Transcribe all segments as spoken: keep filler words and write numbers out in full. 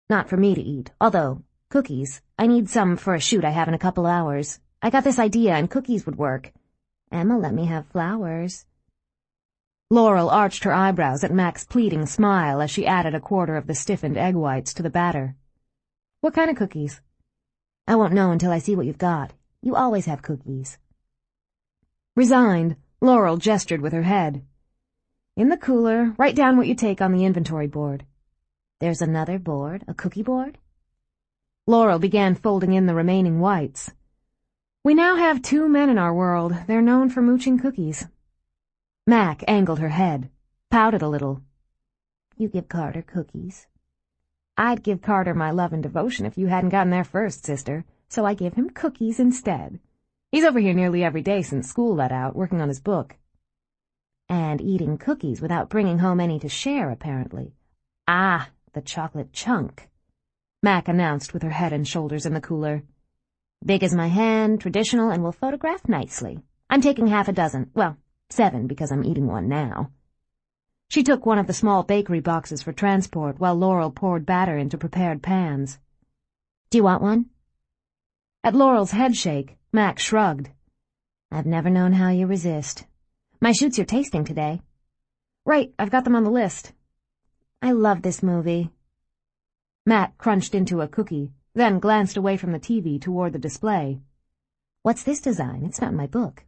Not for me to eat, although, cookies. I need some for a shoot I have in a couple hours. I got this idea and cookies would work. Emma let me have flowers. Laurel arched her eyebrows at Mac's pleading smile as she added a quarter of the stiffened egg whites to the batter. What kind of cookies? I won't know until I see what you've got. You always have cookies. Resigned, Laurel gestured with her head. In the cooler, write down what you take on the inventory board. There's another board, a cookie board? Laurel began folding in the remaining whites. We now have two men in our world. They're known for mooching cookies. Mac angled her head, pouted a little. You give Carter cookies. I'd give Carter my love and devotion if you hadn't gotten there first, sister, so I give him cookies instead. He's over here nearly every day since school let out, working on his book. And eating cookies without bringing home any to share, apparently. Ah, the chocolate chunk, Mac announced with her head and shoulders in the cooler. Big as my hand, traditional, and will photograph nicely. I'm taking half a dozen, well, seven because I'm eating one now. She took one of the small bakery boxes for transport while Laurel poured batter into prepared pans. Do you want one? At Laurel's headshake, Mac shrugged. I've never known how you resist. My shoots you're tasting today. Right, I've got them on the list. I love this movie. Mac crunched into a cookie, then glanced away from the T V toward the display. What's this design? It's not in my book.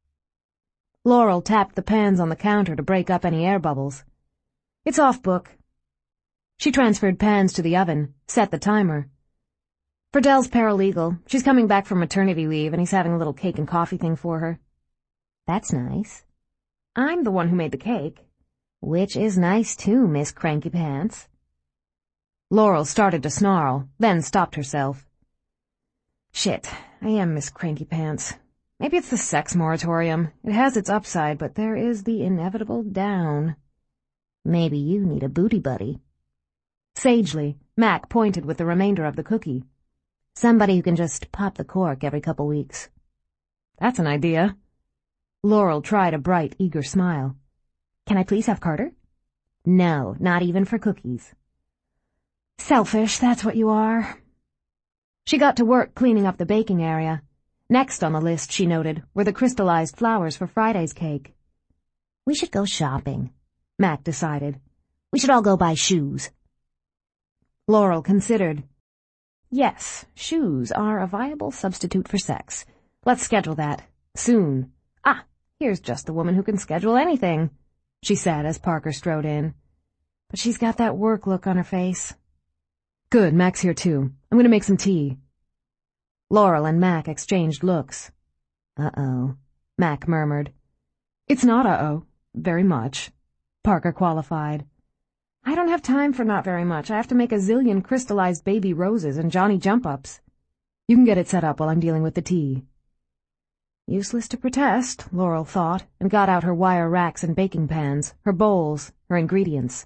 Laurel tapped the pans on the counter to break up any air bubbles. It's off book. She transferred pans to the oven, set the timer. For Dell's paralegal. She's coming back from maternity leave, and he's having a little cake and coffee thing for her. That's nice. I'm the one who made the cake. Which is nice, too, Miss Cranky Pants. Laurel started to snarl, then stopped herself. Shit, I am Miss Cranky Pants. Maybe it's the sex moratorium. It has its upside, but there is the inevitable down. Maybe you need a booty buddy. Sagely, Mac pointed with the remainder of the cookie. Somebody who can just pop the cork every couple weeks. That's an idea. Laurel tried a bright, eager smile. Can I please have Carter? No, not even for cookies. Selfish, that's what you are. She got to work cleaning up the baking area. Next on the list, she noted, were the crystallized flowers for Friday's cake. We should go shopping, Mac decided. We should all go buy shoes. Laurel considered. Yes, shoes are a viable substitute for sex. Let's schedule that. Soon. Ah, here's just the woman who can schedule anything, she said as Parker strode in. But she's got that work look on her face. Good, Mac's here too. I'm going to make some tea. Laurel and Mac exchanged looks. Uh-oh, Mac murmured. It's not uh-oh. Very much, Parker qualified. I don't have time for not very much. I have to make a zillion crystallized baby roses and Johnny jump-ups. You can get it set up while I'm dealing with the tea. Useless to protest, Laurel thought, and got out her wire racks and baking pans, her bowls, her ingredients.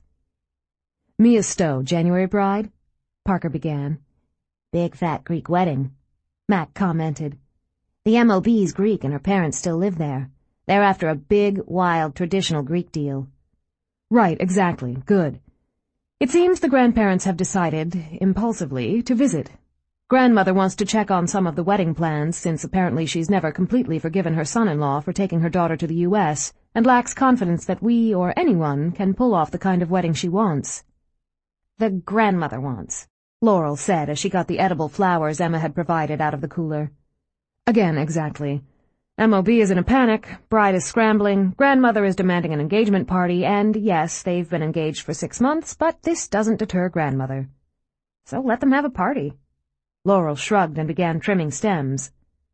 Mia Stowe, January bride? Parker began. Big fat Greek wedding, Mac commented. The M O B's Greek and her parents still live there. They're after a big, wild, traditional Greek deal. Right, exactly. Good. It seems the grandparents have decided, impulsively, to visit. Grandmother wants to check on some of the wedding plans, since apparently she's never completely forgiven her son-in-law for taking her daughter to the U S, and lacks confidence that we or anyone can pull off the kind of wedding she wants. The grandmother wants, Laurel said as she got the edible flowers Emma had provided out of the cooler. Again, exactly. M O B is in a panic, bride is scrambling, grandmother is demanding an engagement party, and yes, they've been engaged for six months, but this doesn't deter grandmother. So let them have a party. Laurel shrugged and began trimming stems.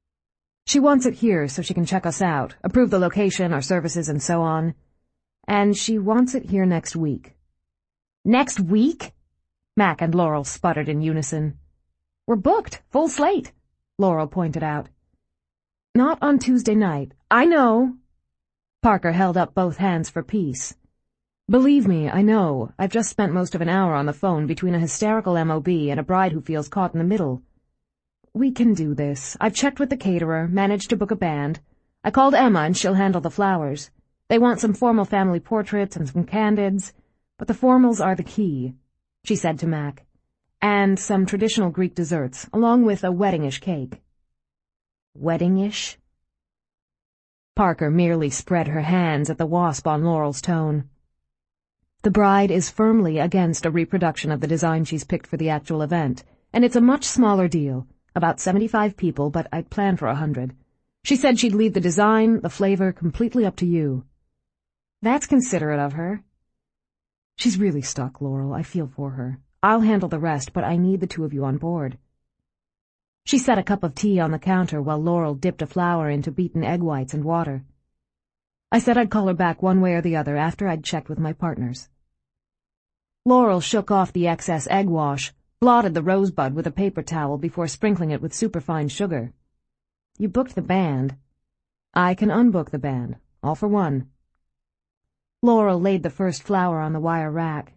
She wants it here so she can check us out, approve the location, our services, and so on. And she wants it here next week. Next week? Mac and Laurel sputtered in unison. We're booked, full slate, Laurel pointed out. Not on Tuesday night. I know. Parker held up both hands for peace. Believe me, I know. I've just spent most of an hour on the phone between a hysterical M O B and a bride who feels caught in the middle. We can do this. I've checked with the caterer, managed to book a band. I called Emma and she'll handle the flowers. They want some formal family portraits and some candids, but the formals are the key, she said to Mac. and some traditional Greek desserts, along with a weddingish cake. Weddingish? Parker merely spread her hands at the wasp on Laurel's tone. The bride is firmly against a reproduction of the design she's picked for the actual event, and it's a much smaller deal, about seventy-five people, but I'd planned for a hundred. She said she'd leave the design, the flavor, completely up to you. That's considerate of her. She's really stuck, Laurel. I feel for her. I'll handle the rest, but I need the two of you on board. She set a cup of tea on the counter while Laurel dipped a flower into beaten egg whites and water. I said I'd call her back one way or the other after I'd checked with my partners. Laurel shook off the excess egg wash, blotted the rosebud with a paper towel before sprinkling it with superfine sugar. You booked the band. I can unbook the band, all for one. Laurel laid the first flower on the wire rack.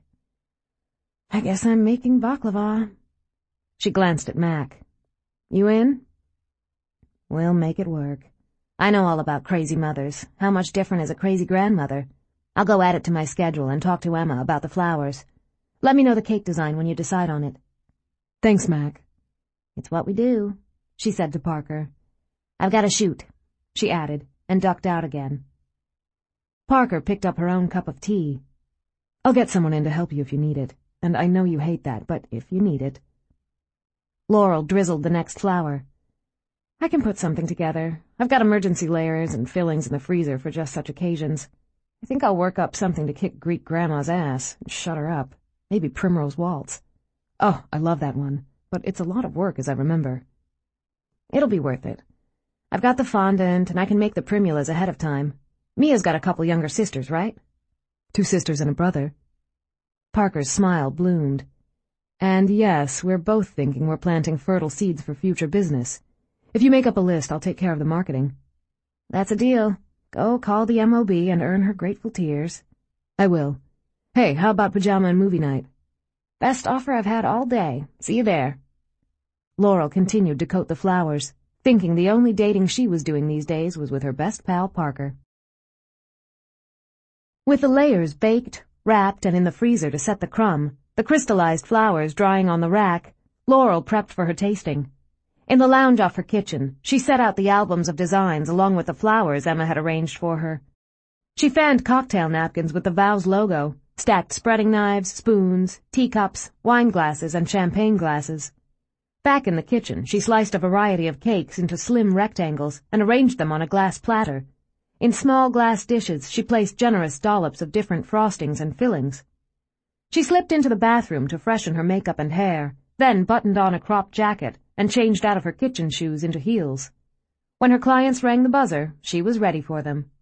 I guess I'm making baklava. She glanced at Mac. You in? We'll make it work. I know all about crazy mothers. How much different is a crazy grandmother? I'll go add it to my schedule and talk to Emma about the flowers. Let me know the cake design when you decide on it. Thanks, Mac. It's what we do, she said to Parker. I've got to shoot, she added, and ducked out again. Parker picked up her own cup of tea. I'll get someone in to help you if you need it, and I know you hate that, but if you need it. Laurel drizzled the next flower. I can put something together. I've got emergency layers and fillings in the freezer for just such occasions. I think I'll work up something to kick Greek grandma's ass and shut her up. Maybe Primrose Waltz. Oh, I love that one, but it's a lot of work as I remember. It'll be worth it. I've got the fondant, and I can make the primulas ahead of time. Mia's got a couple younger sisters, right? Two sisters and a brother. Parker's smile bloomed. And yes, we're both thinking we're planting fertile seeds for future business. If you make up a list, I'll take care of the marketing. That's a deal. Go call the M O B and earn her grateful tears. I will. Hey, how about pajama and movie night? Best offer I've had all day. See you there. Laurel continued to coat the flowers, thinking the only dating she was doing these days was with her best pal Parker. With the layers baked, wrapped, and in the freezer to set the crumb, the crystallized flowers drying on the rack, Laurel prepped for her tasting. In the lounge off her kitchen, she set out the albums of designs along with the flowers Emma had arranged for her. She fanned cocktail napkins with the Vows logo, stacked spreading knives, spoons, teacups, wine glasses, and champagne glasses. Back in the kitchen, she sliced a variety of cakes into slim rectangles and arranged them on a glass platter. In small glass dishes, she placed generous dollops of different frostings and fillings. She slipped into the bathroom to freshen her makeup and hair, then buttoned on a cropped jacket and changed out of her kitchen shoes into heels. When her clients rang the buzzer, she was ready for them.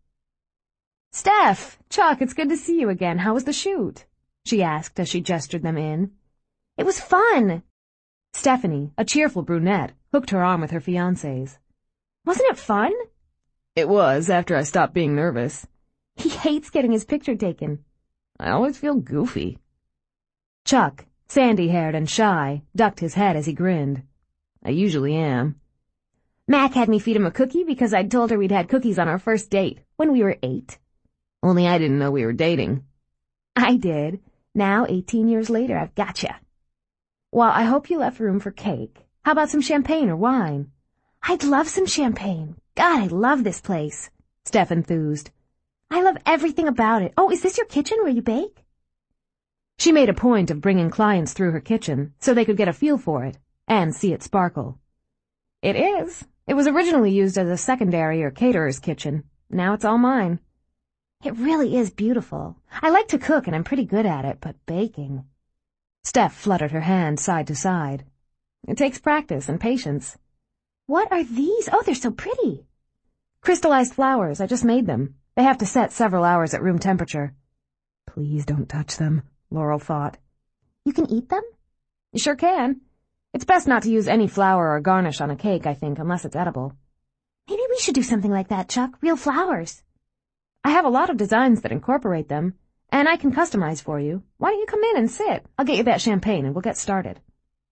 Steph! Chuck, it's good to see you again. How was the shoot? She asked as she gestured them in. It was fun! Stephanie, a cheerful brunette, hooked her arm with her fiancé's. Wasn't it fun? It was, after I stopped being nervous. He hates getting his picture taken. I always feel goofy. Chuck, sandy-haired and shy, ducked his head as he grinned. I usually am. Mac had me feed him a cookie because I'd told her we'd had cookies on our first date, when we were eight. Only I didn't know we were dating. I did. Now, eighteen years later, I've gotcha. Well, I hope you left room for cake. How about some champagne or wine? I'd love some champagne. God, I love this place, Steph enthused. I love everything about it. Oh, is this your kitchen where you bake? She made a point of bringing clients through her kitchen so they could get a feel for it and see it sparkle. It is. It was originally used as a secondary or caterer's kitchen. Now it's all mine. It really is beautiful. I like to cook and I'm pretty good at it, but baking... Steph fluttered her hands side to side. It takes practice and patience. What are these? Oh, they're so pretty. Crystallized flowers. I just made them. They have to set several hours at room temperature. Please don't touch them, Laurel thought. You can eat them? You sure can. It's best not to use any flour or garnish on a cake, I think, unless it's edible. Maybe we should do something like that, Chuck. Real flowers. I have a lot of designs that incorporate them, and I can customize for you. Why don't you come in and sit? I'll get you that champagne and we'll get started.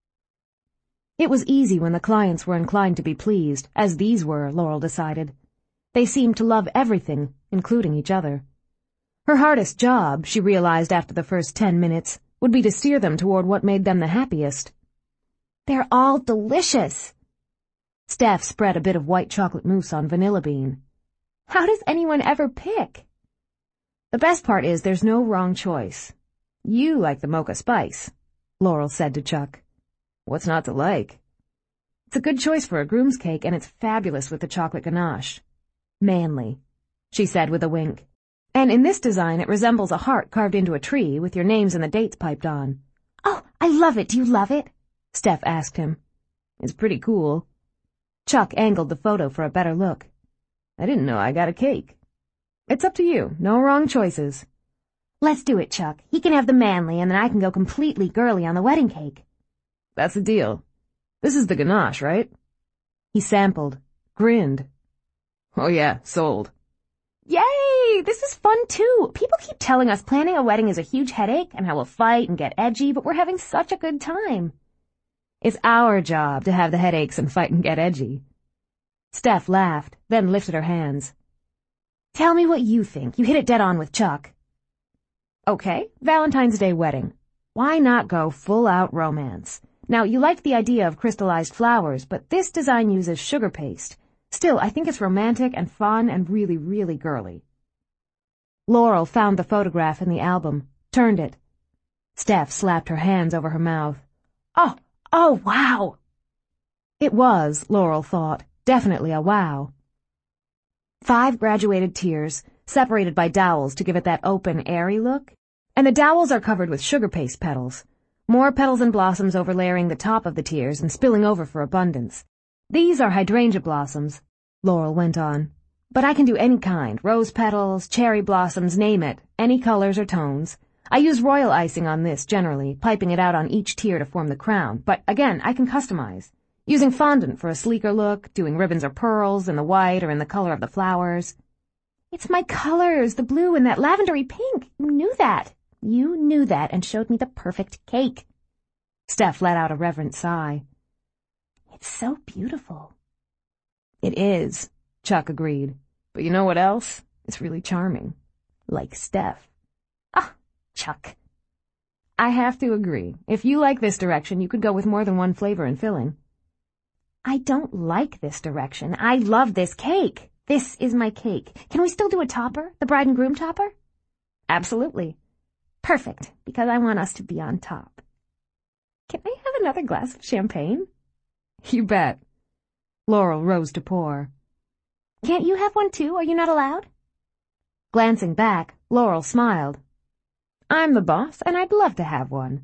It was easy when the clients were inclined to be pleased, as these were, Laurel decided. They seemed to love everything, including each other. Her hardest job, she realized after the first ten minutes, would be to steer them toward what made them the happiest, They're all delicious. Steph spread a bit of white chocolate mousse on vanilla bean. How does anyone ever pick? The best part is there's no wrong choice. You like the mocha spice, Laurel said to Chuck. What's not to like? It's a good choice for a groom's cake, and it's fabulous with the chocolate ganache. Manly, she said with a wink. And in this design it resembles a heart carved into a tree with your names and the dates piped on. Oh, I love it. Do you love it? Steph asked him. It's pretty cool. Chuck angled the photo for a better look. I didn't know I got a cake. It's up to you. No wrong choices. Let's do it, Chuck. He can have the manly, and then I can go completely girly on the wedding cake. That's the deal. This is the ganache, right? He sampled, grinned. Oh yeah, sold. Yay! This is fun too. People keep telling us planning a wedding is a huge headache and how we'll fight and get edgy, but we're having such a good time. It's our job to have the headaches and fight and get edgy. Steph laughed, then lifted her hands. Tell me what you think. You hit it dead on with Chuck. Okay, Valentine's Day wedding. Why not go full-out romance? Now, you liked the idea of crystallized flowers, but this design uses sugar paste. Still, I think it's romantic and fun and really, really girly. Laurel found the photograph in the album, turned it. Steph slapped her hands over her mouth. Oh, oh, wow! It was, Laurel thought, definitely a wow. Five graduated tiers, separated by dowels to give it that open, airy look. And the dowels are covered with sugar paste petals. More petals and blossoms overlaying the top of the tiers and spilling over for abundance. These are hydrangea blossoms, Laurel went on. But I can do any kind, rose petals, cherry blossoms, name it, any colors or tones. I use royal icing on this generally, piping it out on each tier to form the crown, but again, I can customize. Using fondant for a sleeker look, doing ribbons or pearls in the white or in the color of the flowers. It's my colors, the blue and that lavendery pink. You knew that. You knew that and showed me the perfect cake. Steph let out a reverent sigh. It's so beautiful. It is, Chuck agreed. But you know what else? It's really charming. Like Steph. Ah, Chuck. I have to agree. If you like this direction, you could go with more than one flavor and filling. I don't like this direction. I love this cake. This is my cake. Can we still do a topper? The bride and groom topper? Absolutely. Perfect, because I want us to be on top. Can I have another glass of champagne? You bet. Laurel rose to pour. Can't you have one too? Are you not allowed? Glancing back, Laurel smiled. I'm the boss, and I'd love to have one.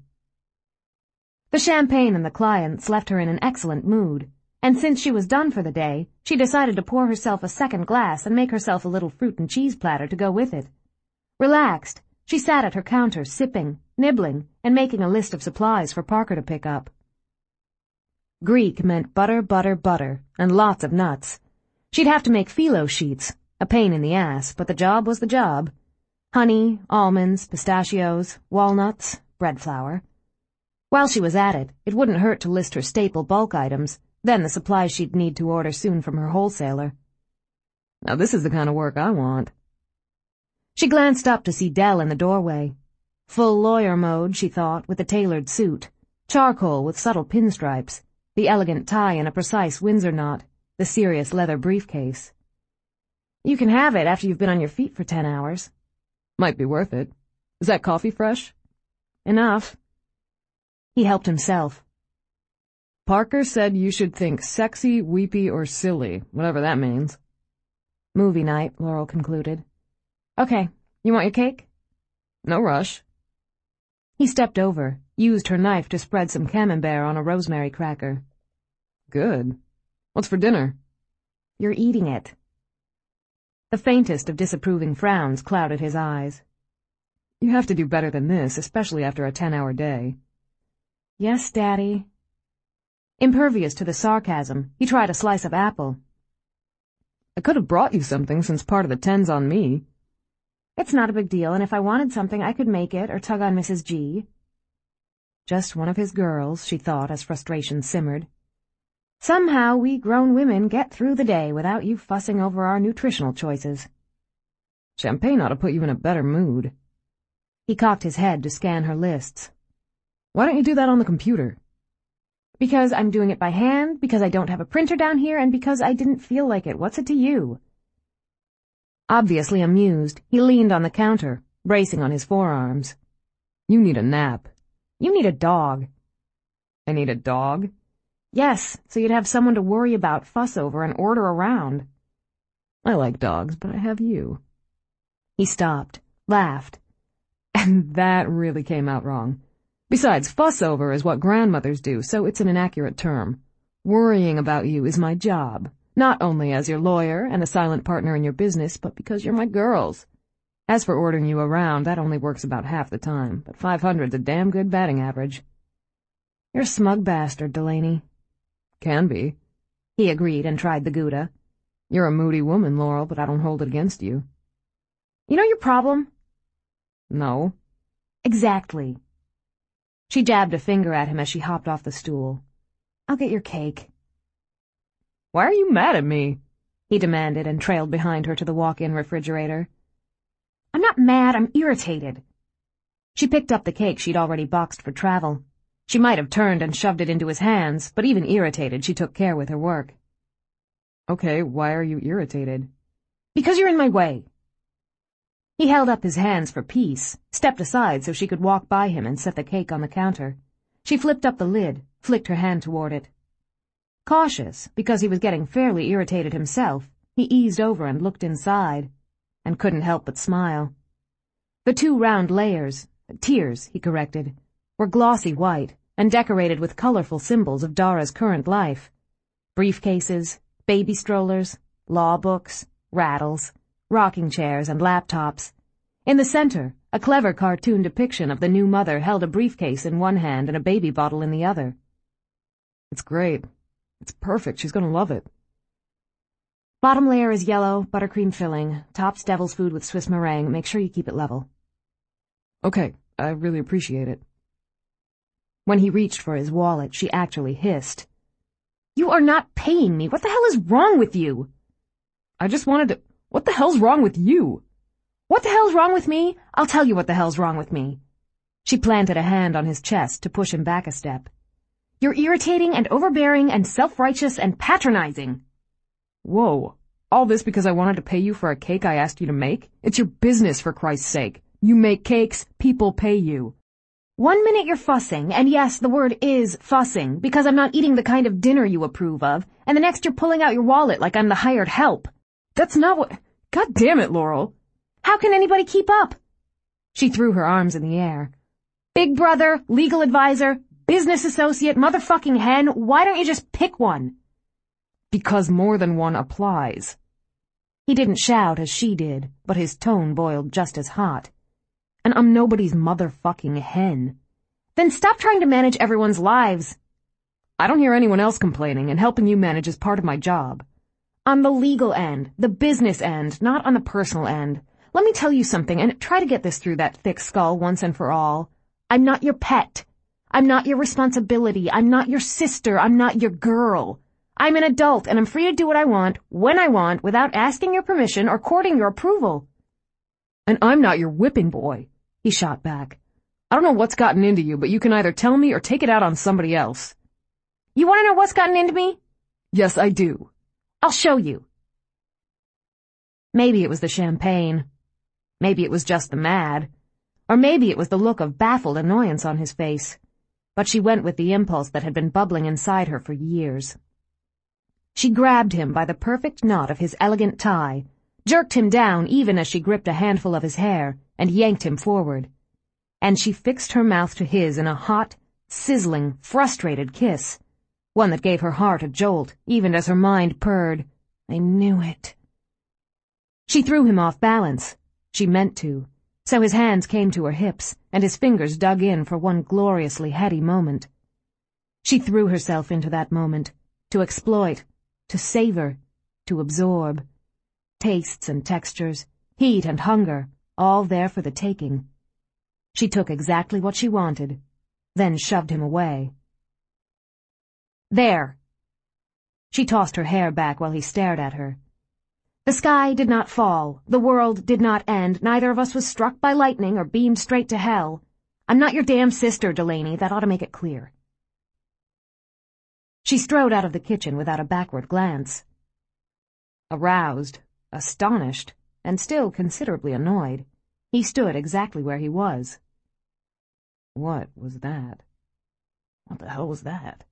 The champagne and the clients left her in an excellent mood, and since she was done for the day, she decided to pour herself a second glass and make herself a little fruit and cheese platter to go with it. Relaxed, she sat at her counter, sipping, nibbling, and making a list of supplies for Parker to pick up. Greek meant butter, butter, butter, and lots of nuts. She'd have to make phyllo sheets, a pain in the ass, but the job was the job. Honey, almonds, pistachios, walnuts, bread flour. While she was at it, it wouldn't hurt to list her staple bulk items, then the supplies she'd need to order soon from her wholesaler. Now this is the kind of work I want. She glanced up to see Dell in the doorway. Full lawyer mode, she thought, with the tailored suit. Charcoal with subtle pinstripes. The elegant tie in a precise Windsor knot. The serious leather briefcase. You can have it after you've been on your feet for ten hours. Might be worth it. Is that coffee fresh? Enough. He helped himself. Parker said you should think sexy, weepy, or silly, whatever that means. Movie night, Laurel concluded. Okay, you want your cake? No rush. He stepped over, used her knife to spread some camembert on a rosemary cracker. Good. What's for dinner? You're eating it. The faintest of disapproving frowns clouded his eyes. You have to do better than this, especially after a ten-hour day. Yes, Daddy. Impervious to the sarcasm, he tried a slice of apple. I could have brought you something since part of the ten's on me. It's not a big deal, and if I wanted something, I could make it or tug on Missus G. Just one of his girls, she thought as frustration simmered. Somehow we grown women get through the day without you fussing over our nutritional choices. Champagne ought to put you in a better mood. He cocked his head to scan her lists. Why don't you do that on the computer? Because I'm doing it by hand, because I don't have a printer down here, and because I didn't feel like it. What's it to you? Obviously amused, he leaned on the counter, bracing on his forearms. You need a nap. You need a dog. I need a dog? Yes, so you'd have someone to worry about, fuss over, and order around. I like dogs, but I have you. He stopped, laughed. And that really came out wrong. Besides, fuss over is what grandmothers do, so it's an inaccurate term. Worrying about you is my job, not only as your lawyer and a silent partner in your business, but because you're my girls. As for ordering you around, that only works about half the time, but five hundred's a damn good batting average. You're a smug bastard, Delaney. Can be. He agreed and tried the Gouda. You're a moody woman, Laurel, but I don't hold it against you. You know your problem? No. Exactly. She jabbed a finger at him as she hopped off the stool. I'll get your cake. Why are you mad at me? He demanded and trailed behind her to the walk-in refrigerator. I'm not mad, I'm irritated. She picked up the cake she'd already boxed for travel. She might have turned and shoved it into his hands, but even irritated, she took care with her work. Okay, why are you irritated? Because you're in my way. He held up his hands for peace, stepped aside so she could walk by him and set the cake on the counter. She flipped up the lid, flicked her hand toward it. Cautious, because he was getting fairly irritated himself, he eased over and looked inside, and couldn't help but smile. The two round layers, tiers, he corrected, were glossy white and decorated with colorful symbols of Dara's current life. Briefcases, baby strollers, law books, rattles, rocking chairs, and laptops. In the center, a clever cartoon depiction of the new mother held a briefcase in one hand and a baby bottle in the other. It's great. It's perfect. She's gonna love it. Bottom layer is yellow, buttercream filling. Top's devil's food with Swiss meringue. Make sure you keep it level. Okay, I really appreciate it. When he reached for his wallet, she actually hissed. You are not paying me. What the hell is wrong with you? I just wanted to... What the hell's wrong with you? What the hell's wrong with me? I'll tell you what the hell's wrong with me. She planted a hand on his chest to push him back a step. You're irritating and overbearing and self-righteous and patronizing. Whoa. All this because I wanted to pay you for a cake I asked you to make? It's your business, for Christ's sake. You make cakes, people pay you. One minute you're fussing, and yes, the word is fussing, because I'm not eating the kind of dinner you approve of, and the next you're pulling out your wallet like I'm the hired help. That's not what... God damn it, Laurel. How can anybody keep up? She threw her arms in the air. Big brother, legal advisor, business associate, motherfucking hen, why don't you just pick one? Because more than one applies. He didn't shout as she did, but his tone boiled just as hot. And I'm nobody's motherfucking hen. Then stop trying to manage everyone's lives. I don't hear anyone else complaining, and helping you manage is part of my job. On the legal end, the business end, not on the personal end. Let me tell you something, and try to get this through that thick skull once and for all. I'm not your pet. I'm not your responsibility. I'm not your sister. I'm not your girl. I'm an adult, and I'm free to do what I want, when I want, without asking your permission or courting your approval. And I'm not your whipping boy, he shot back. I don't know what's gotten into you, but you can either tell me or take it out on somebody else. You want to know what's gotten into me? Yes, I do. I'll show you. Maybe it was the champagne. Maybe it was just the mad. Or maybe it was the look of baffled annoyance on his face. But she went with the impulse that had been bubbling inside her for years. She grabbed him by the perfect knot of his elegant tie, jerked him down even as she gripped a handful of his hair, and yanked him forward. And she fixed her mouth to his in a hot, sizzling, frustrated kiss, one that gave her heart a jolt, even as her mind purred, I knew it. She threw him off balance. She meant to, so his hands came to her hips, and his fingers dug in for one gloriously heady moment. She threw herself into that moment, to exploit, to savor, to absorb. Tastes and textures, heat and hunger, all there for the taking. She took exactly what she wanted, then shoved him away. There. She tossed her hair back while he stared at her. The sky did not fall, the world did not end, neither of us was struck by lightning or beamed straight to hell. I'm not your damn sister, Delaney, that ought to make it clear. She strode out of the kitchen without a backward glance. Aroused, astonished, and still considerably annoyed, he stood exactly where he was. What was that? What the hell was that?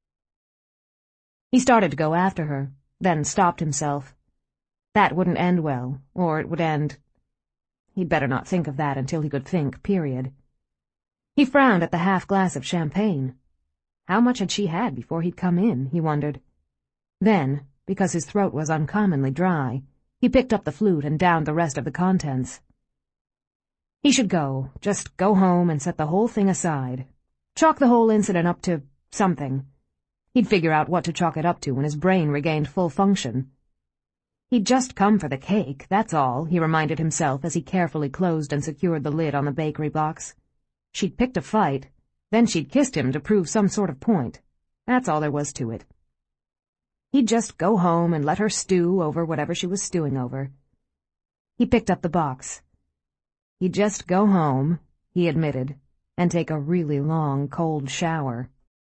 He started to go after her, then stopped himself. That wouldn't end well, or it would end... He'd better not think of that until he could think, period. He frowned at the half-glass of champagne. How much had she had before he'd come in, he wondered. Then, because his throat was uncommonly dry, he picked up the flute and downed the rest of the contents. He should go, just go home and set the whole thing aside. Chalk the whole incident up to something. He'd figure out what to chalk it up to when his brain regained full function. He'd just come for the cake, that's all, he reminded himself as he carefully closed and secured the lid on the bakery box. She'd picked a fight. Then she'd kissed him to prove some sort of point. That's all there was to it. He'd just go home and let her stew over whatever she was stewing over. He picked up the box. He'd just go home, he admitted, and take a really long, cold shower.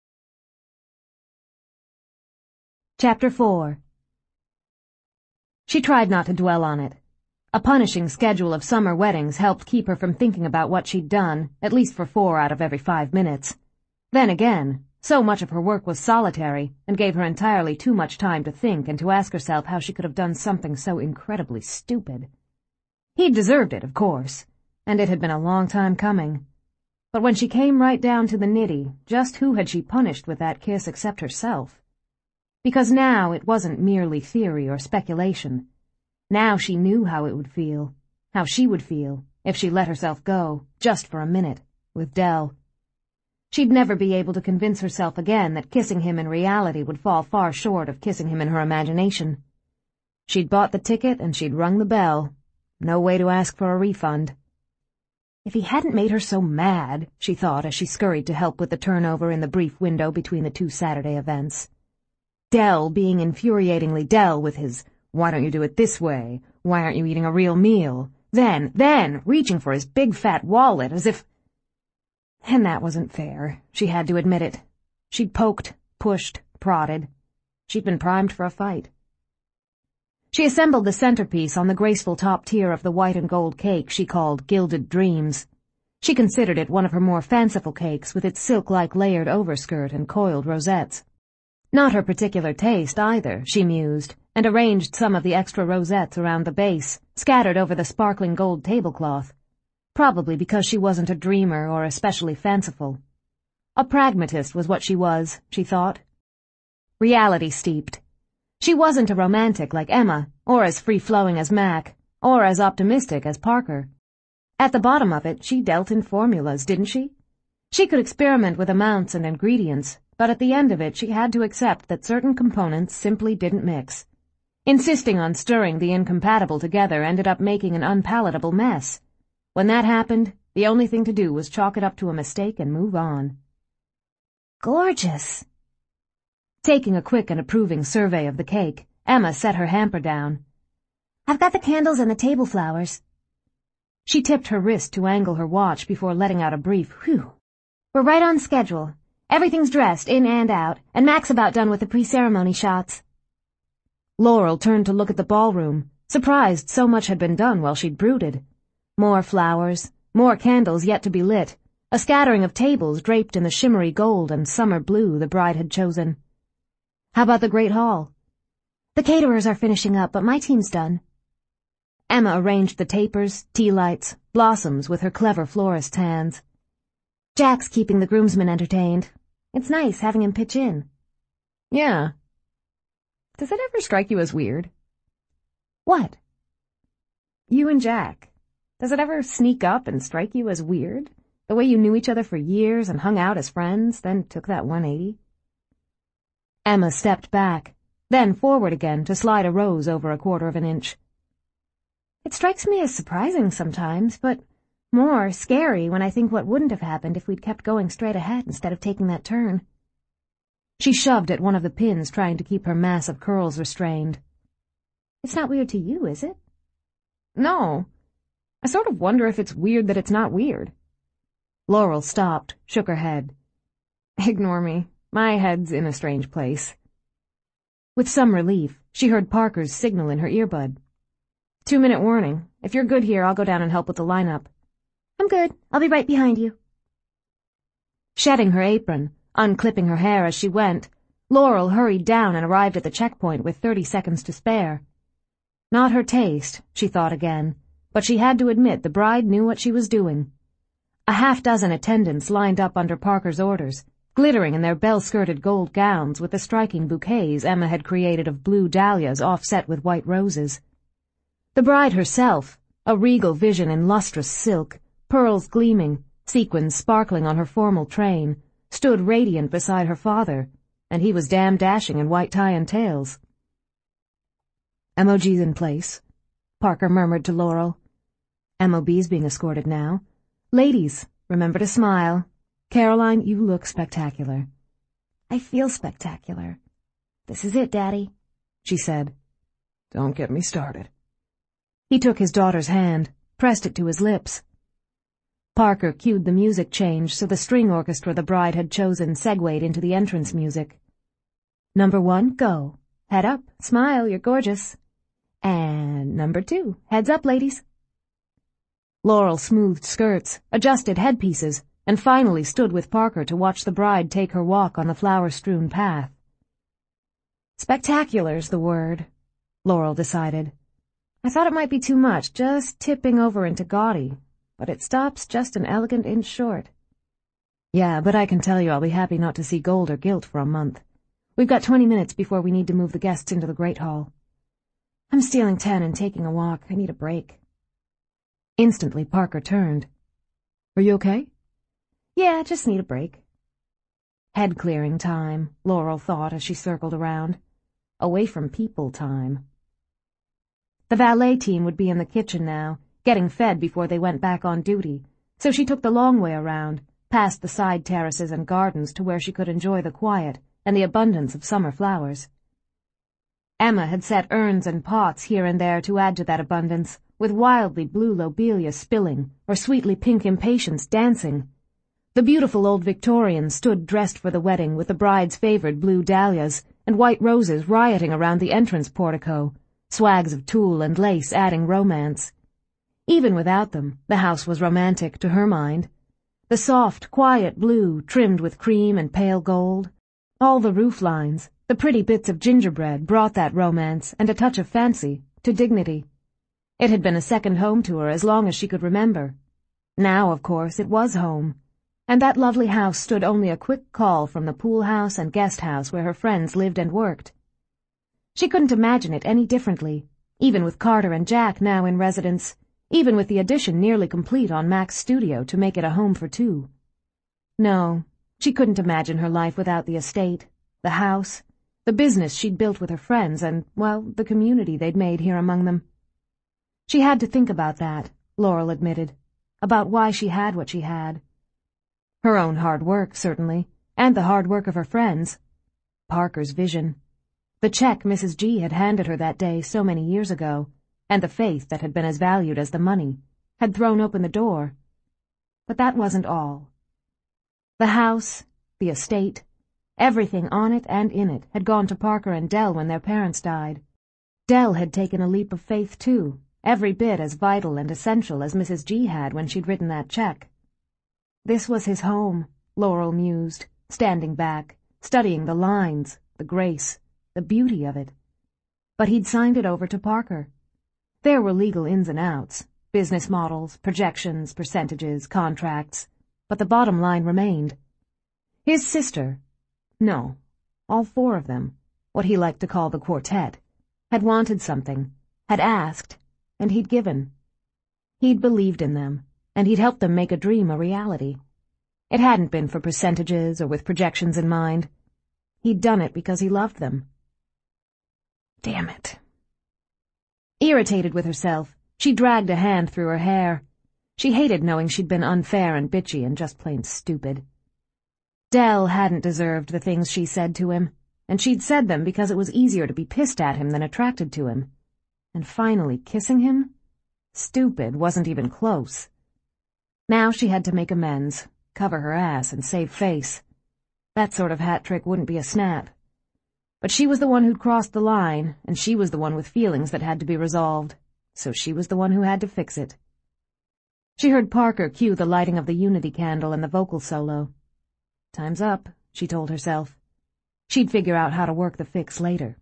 Chapter four. She tried not to dwell on it. A punishing schedule of summer weddings helped keep her from thinking about what she'd done, at least for four out of every five minutes. Then again, so much of her work was solitary, and gave her entirely too much time to think and to ask herself how she could have done something so incredibly stupid. He'd deserved it, of course, and it had been a long time coming. But when she came right down to the nitty, just who had she punished with that kiss except herself? Because now it wasn't merely theory or speculation. Now she knew how it would feel, how she would feel, if she let herself go, just for a minute, with Dell. She'd never be able to convince herself again that kissing him in reality would fall far short of kissing him in her imagination. She'd bought the ticket and she'd rung the bell. No way to ask for a refund. If he hadn't made her so mad, she thought as she scurried to help with the turnover in the brief window between the two Saturday events. Dell being infuriatingly Dell with his, "Why don't you do it this way? Why aren't you eating a real meal?" Then, then, reaching for his big fat wallet as if... And that wasn't fair. She had to admit it. She'd poked, pushed, prodded. She'd been primed for a fight. She assembled the centerpiece on the graceful top tier of the white and gold cake she called Gilded Dreams. She considered it one of her more fanciful cakes with its silk-like layered overskirt and coiled rosettes. Not her particular taste, either, she mused, and arranged some of the extra rosettes around the base, scattered over the sparkling gold tablecloth. Probably because she wasn't a dreamer or especially fanciful. A pragmatist was what she was, she thought. Reality steeped. She wasn't a romantic like Emma, or as free-flowing as Mac, or as optimistic as Parker. At the bottom of it, she dealt in formulas, didn't she? She could experiment with amounts and ingredients, but at the end of it she had to accept that certain components simply didn't mix. Insisting on stirring the incompatible together ended up making an unpalatable mess. When that happened, the only thing to do was chalk it up to a mistake and move on. Gorgeous! Taking a quick and approving survey of the cake, Emma set her hamper down. I've got the candles and the table flowers. She tipped her wrist to angle her watch before letting out a brief whew. We're right on schedule. Everything's dressed, in and out, and Mac's about done with the pre-ceremony shots. Laurel turned to look at the ballroom, surprised so much had been done while she'd brooded. More flowers, more candles yet to be lit, a scattering of tables draped in the shimmery gold and summer blue the bride had chosen. How about the Great Hall? The caterers are finishing up, but my team's done. Emma arranged the tapers, tea lights, blossoms with her clever florist's hands. Jack's keeping the groomsmen entertained. It's nice having him pitch in. Yeah. Does it ever strike you as weird? What? You and Jack. Does it ever sneak up and strike you as weird? The way you knew each other for years and hung out as friends, then took that one eighty? Emma stepped back, then forward again to slide a rose over a quarter of an inch. It strikes me as surprising sometimes, but more scary when I think what wouldn't have happened if we'd kept going straight ahead instead of taking that turn. She shoved at one of the pins, trying to keep her mass of curls restrained. It's not weird to you, is it? No. I sort of wonder if it's weird that it's not weird. Laurel stopped, shook her head. Ignore me. My head's in a strange place." With some relief, she heard Parker's signal in her earbud. Two-minute warning. If you're good here, I'll go down and help with the lineup." "I'm good. I'll be right behind you." Shedding her apron, unclipping her hair as she went, Laurel hurried down and arrived at the checkpoint with thirty seconds to spare. Not her taste, she thought again, but she had to admit the bride knew what she was doing. A half-dozen attendants lined up under Parker's orders, glittering in their bell-skirted gold gowns with the striking bouquets Emma had created of blue dahlias offset with white roses. The bride herself, a regal vision in lustrous silk, pearls gleaming, sequins sparkling on her formal train, stood radiant beside her father, and he was damn dashing in white tie and tails. "M O G's in place," Parker murmured to Laurel. "M O B's being escorted now. Ladies, remember to smile. Caroline, you look spectacular." "I feel spectacular. This is it, Daddy," she said. "Don't get me started." He took his daughter's hand, pressed it to his lips. Parker cued the music change so the string orchestra the bride had chosen segued into the entrance music. "Number one, go. Head up, smile, you're gorgeous. And number two, heads up, ladies." Laurel smoothed skirts, adjusted headpieces, and finally stood with Parker to watch the bride take her walk on the flower-strewn path. "Spectacular's the word," Laurel decided. "I thought it might be too much, just tipping over into gaudy, but it stops just an elegant inch short." "Yeah, but I can tell you I'll be happy not to see gold or gilt for a month. We've got twenty minutes before we need to move the guests into the Great Hall." "I'm stealing ten and taking a walk. I need a break." Instantly, Parker turned. "Are you okay?" "Yeah, just need a break." Head-clearing time, Laurel thought as she circled around. Away from people time. The valet team would be in the kitchen now, getting fed before they went back on duty, so she took the long way around, past the side terraces and gardens to where she could enjoy the quiet and the abundance of summer flowers. Emma had set urns and pots here and there to add to that abundance, with wildly blue lobelia spilling or sweetly pink impatiens dancing. The beautiful old Victorians stood dressed for the wedding with the bride's favored blue dahlias and white roses rioting around the entrance portico, swags of tulle and lace adding romance. Even without them, the house was romantic to her mind. The soft, quiet blue trimmed with cream and pale gold. All the roof lines, the pretty bits of gingerbread brought that romance and a touch of fancy to dignity. It had been a second home to her as long as she could remember. Now, of course, it was home, and that lovely house stood only a quick call from the pool house and guest house where her friends lived and worked. She couldn't imagine it any differently, even with Carter and Jack now in residence, even with the addition nearly complete on Mac's studio to make it a home for two. No, she couldn't imagine her life without the estate, the house, the business she'd built with her friends, and, well, the community they'd made here among them. She had to think about that, Laurel admitted, about why she had what she had. Her own hard work, certainly, and the hard work of her friends. Parker's vision. The check Missus G had handed her that day so many years ago, and the faith that had been as valued as the money, had thrown open the door. But that wasn't all. The house, the estate, everything on it and in it had gone to Parker and Dell when their parents died. Dell had taken a leap of faith, too, every bit as vital and essential as Missus G had when she'd written that check. This was his home, Laurel mused, standing back, studying the lines, the grace, the beauty of it. But he'd signed it over to Parker. There were legal ins and outs, business models, projections, percentages, contracts, but the bottom line remained. His sister, no, all four of them, what he liked to call the quartet, had wanted something, had asked, and he'd given. He'd believed in them, and he'd helped them make a dream a reality. It hadn't been for percentages or with projections in mind. He'd done it because he loved them. Damn it. Irritated with herself, she dragged a hand through her hair. She hated knowing she'd been unfair and bitchy and just plain stupid. Dell hadn't deserved the things she said to him, and she'd said them because it was easier to be pissed at him than attracted to him. And finally kissing him? Stupid wasn't even close. Now she had to make amends, cover her ass, and save face. That sort of hat trick wouldn't be a snap. But she was the one who'd crossed the line, and she was the one with feelings that had to be resolved, so she was the one who had to fix it. She heard Parker cue the lighting of the Unity candle and the vocal solo. Time's up, she told herself. She'd figure out how to work the fix later.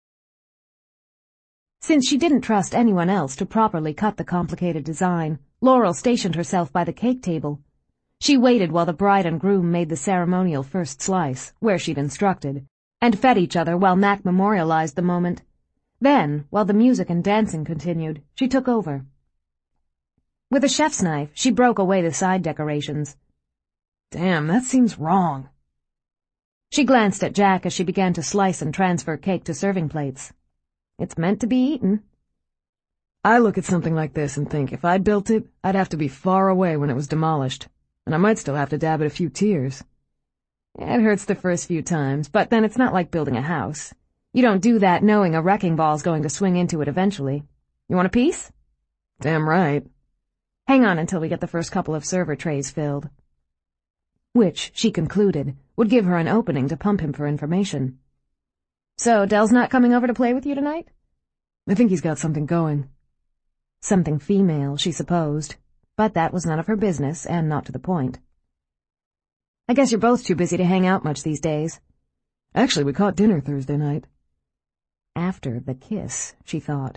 Since she didn't trust anyone else to properly cut the complicated design, Laurel stationed herself by the cake table. She waited while the bride and groom made the ceremonial first slice, where she'd instructed, and fed each other while Mac memorialized the moment. Then, while the music and dancing continued, she took over. With a chef's knife, she broke away the side decorations. Damn, that seems wrong. She glanced at Jack as she began to slice and transfer cake to serving plates. It's meant to be eaten. I look at something like this and think if I'd built it, I'd have to be far away when it was demolished, and I might still have to dab at a few tears. It hurts the first few times, but then it's not like building a house. You don't do that knowing a wrecking ball's going to swing into it eventually. You want a piece? Damn right. Hang on until we get the first couple of server trays filled. Which, she concluded, would give her an opening to pump him for information. So, Dell's not coming over to play with you tonight? I think he's got something going. Something female, she supposed, but that was none of her business and not to the point. I guess you're both too busy to hang out much these days. Actually, we caught dinner Thursday night. After the kiss, she thought.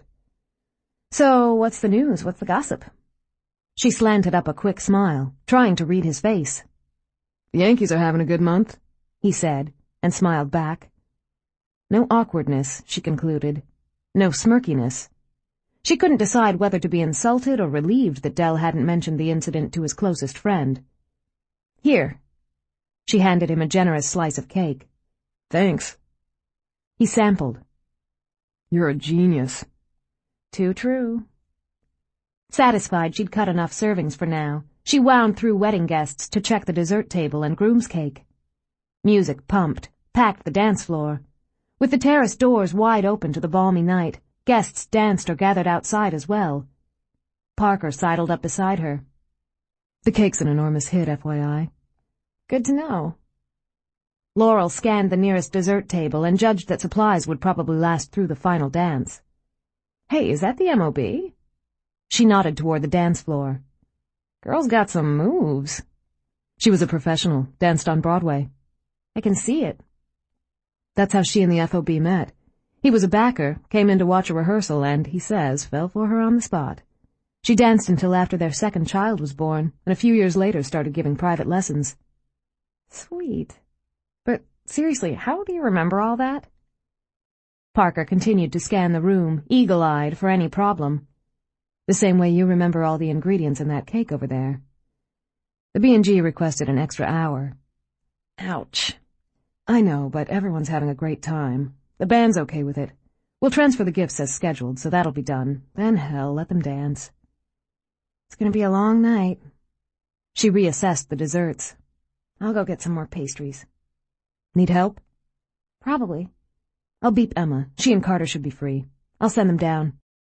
So, what's the news? What's the gossip? She slanted up a quick smile, trying to read his face. The Yankees are having a good month, he said, and smiled back. No awkwardness, she concluded. No smirkiness. She couldn't decide whether to be insulted or relieved that Dell hadn't mentioned the incident to his closest friend. Here. She handed him a generous slice of cake. Thanks. He sampled. You're a genius. Too true. Satisfied she'd cut enough servings for now, she wound through wedding guests to check the dessert table and groom's cake. Music pumped, packed the dance floor. With the terrace doors wide open to the balmy night, guests danced or gathered outside as well. Parker sidled up beside her. The cake's an enormous hit, F Y I. Good to know. Laurel scanned the nearest dessert table and judged that supplies would probably last through the final dance. Hey, is that the M O B? She nodded toward the dance floor. Girl's got some moves. She was a professional, danced on Broadway. I can see it. That's how she and the F O B met. He was a backer, came in to watch a rehearsal, and, he says, fell for her on the spot. She danced until after their second child was born, and a few years later started giving private lessons. Sweet. But seriously, how do you remember all that? Parker continued to scan the room, eagle-eyed, for any problem. The same way you remember all the ingredients in that cake over there. The B and G requested an extra hour. Ouch. I know, but everyone's having a great time. The band's okay with it. We'll transfer the gifts as scheduled, so that'll be done. Then, hell, let them dance. It's gonna be a long night. She reassessed the desserts. I'll go get some more pastries. Need help? Probably. I'll beep Emma. She and Carter should be free. I'll send them down.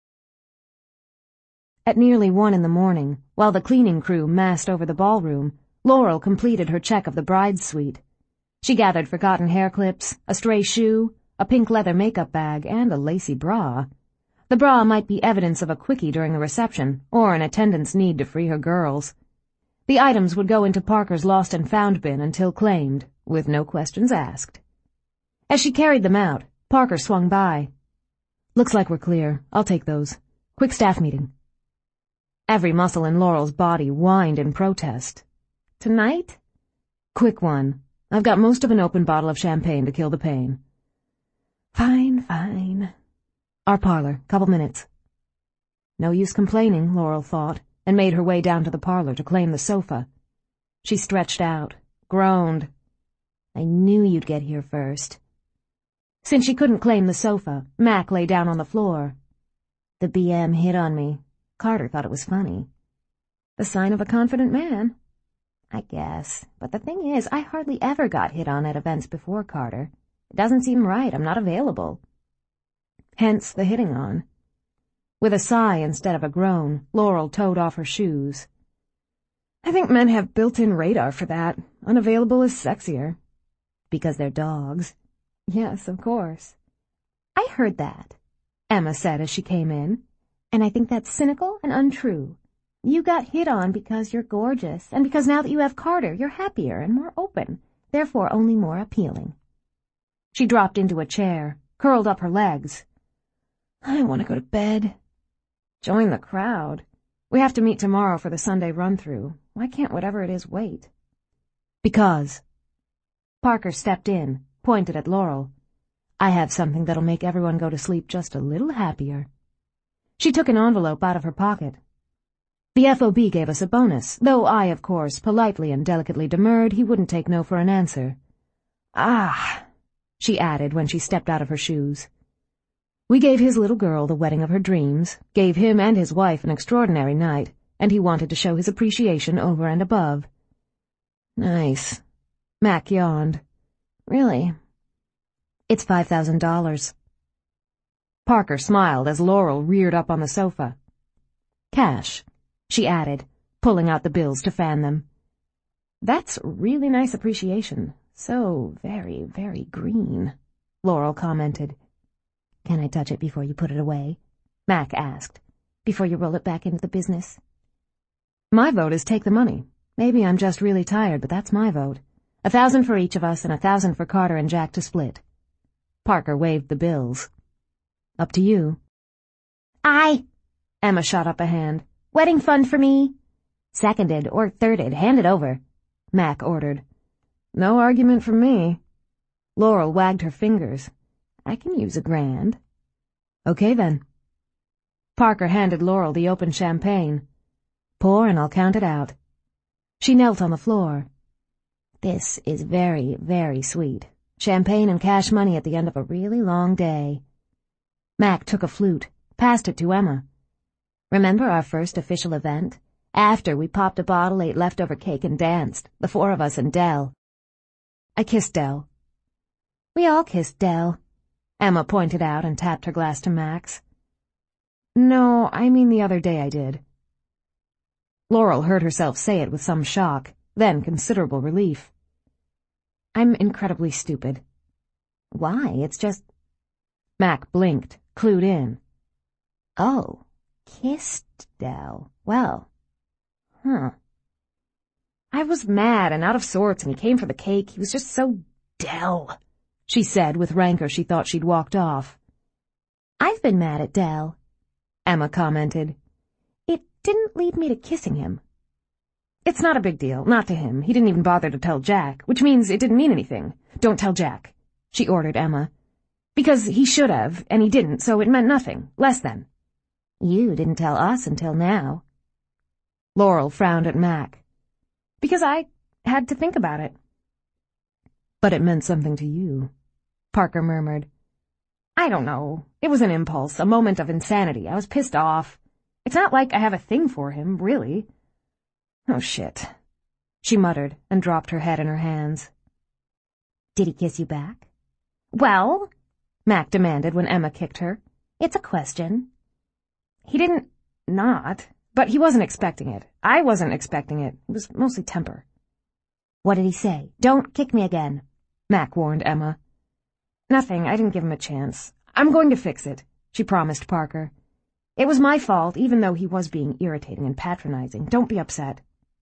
At nearly one in the morning, while the cleaning crew massed over the ballroom, Laurel completed her check of the bride's suite. She gathered forgotten hair clips, a stray shoe, a pink leather makeup bag, and a lacy bra. The bra might be evidence of a quickie during the reception, or an attendant's need to free her girls. The items would go into Parker's lost and found bin until claimed, with no questions asked. As she carried them out, Parker swung by. Looks like we're clear. I'll take those. Quick staff meeting. Every muscle in Laurel's body whined in protest. Tonight? Quick one. I've got most of an open bottle of champagne to kill the pain. Fine, fine. Our parlor, couple minutes. No use complaining, Laurel thought, and made her way down to the parlor to claim the sofa. She stretched out, groaned. I knew you'd get here first. Since she couldn't claim the sofa, Mac lay down on the floor. The B M hit on me. Carter thought it was funny. The sign of a confident man. I guess, but the thing is, I hardly ever got hit on at events before Carter. It doesn't seem right, I'm not available. Hence the hitting on. With a sigh instead of a groan, Laurel toed off her shoes. I think men have built-in radar for that. Unavailable is sexier. Because they're dogs. Yes, of course. I heard that, Emma said as she came in, and I think that's cynical and untrue. You got hit on because you're gorgeous, and because now that you have Carter, you're happier and more open, therefore only more appealing. She dropped into a chair, curled up her legs. I want to go to bed. Join the crowd. We have to meet tomorrow for the Sunday run-through. Why can't whatever it is wait? Because. Parker stepped in, pointed at Laurel. I have something that'll make everyone go to sleep just a little happier. She took an envelope out of her pocket. The F O B gave us a bonus, though I, of course, politely and delicately demurred he wouldn't take no for an answer. Ah, she added when she stepped out of her shoes. We gave his little girl the wedding of her dreams, gave him and his wife an extraordinary night, and he wanted to show his appreciation over and above. Nice. Mac yawned. Really? It's five thousand dollars. Parker smiled as Laurel reared up on the sofa. Cash, she added, pulling out the bills to fan them. That's really nice appreciation. So very, very green, Laurel commented. Can I touch it before you put it away? Mac asked, before you roll it back into the business. My vote is take the money. Maybe I'm just really tired, but that's my vote. A thousand for each of us and a thousand for Carter and Jack to split. Parker waved the bills. Up to you. Aye. Emma shot up a hand. Wedding fund for me. Seconded or thirded, hand it over, Mac ordered. No argument from me. Laurel wagged her fingers. I can use a grand. Okay, then. Parker handed Laurel the open champagne. Pour and I'll count it out. She knelt on the floor. This is very, very sweet. Champagne and cash money at the end of a really long day. Mac took a flute, passed it to Emma. Remember our first official event? After we popped a bottle, ate leftover cake, and danced, the four of us and Dell. I kissed Dell. We all kissed Dell, Emma pointed out and tapped her glass to Max. No, I mean the other day I did. Laurel heard herself say it with some shock, then considerable relief. I'm incredibly stupid. Why? It's just... Mac blinked, clued in. Oh, kissed Dell. Well, huh. I was mad and out of sorts, and he came for the cake. He was just so Dell, she said with rancor she thought she'd walked off. I've been mad at Dell, Emma commented. It didn't lead me to kissing him. It's not a big deal, not to him. He didn't even bother to tell Jack, which means it didn't mean anything. Don't tell Jack, she ordered Emma. Because he should have, and he didn't, so it meant nothing. Less than. You didn't tell us until now. Laurel frowned at Mac. Because I had to think about it. But it meant something to you, Parker murmured. I don't know. It was an impulse, a moment of insanity. I was pissed off. It's not like I have a thing for him, really. Oh, shit, she muttered and dropped her head in her hands. Did he kiss you back? Well, Mac demanded when Emma kicked her. It's a question. He didn't not, but he wasn't expecting it. I wasn't expecting it. It was mostly temper. What did he say? Don't kick me again, Mac warned Emma. Nothing. I didn't give him a chance. I'm going to fix it, she promised Parker. It was my fault, even though he was being irritating and patronizing. Don't be upset.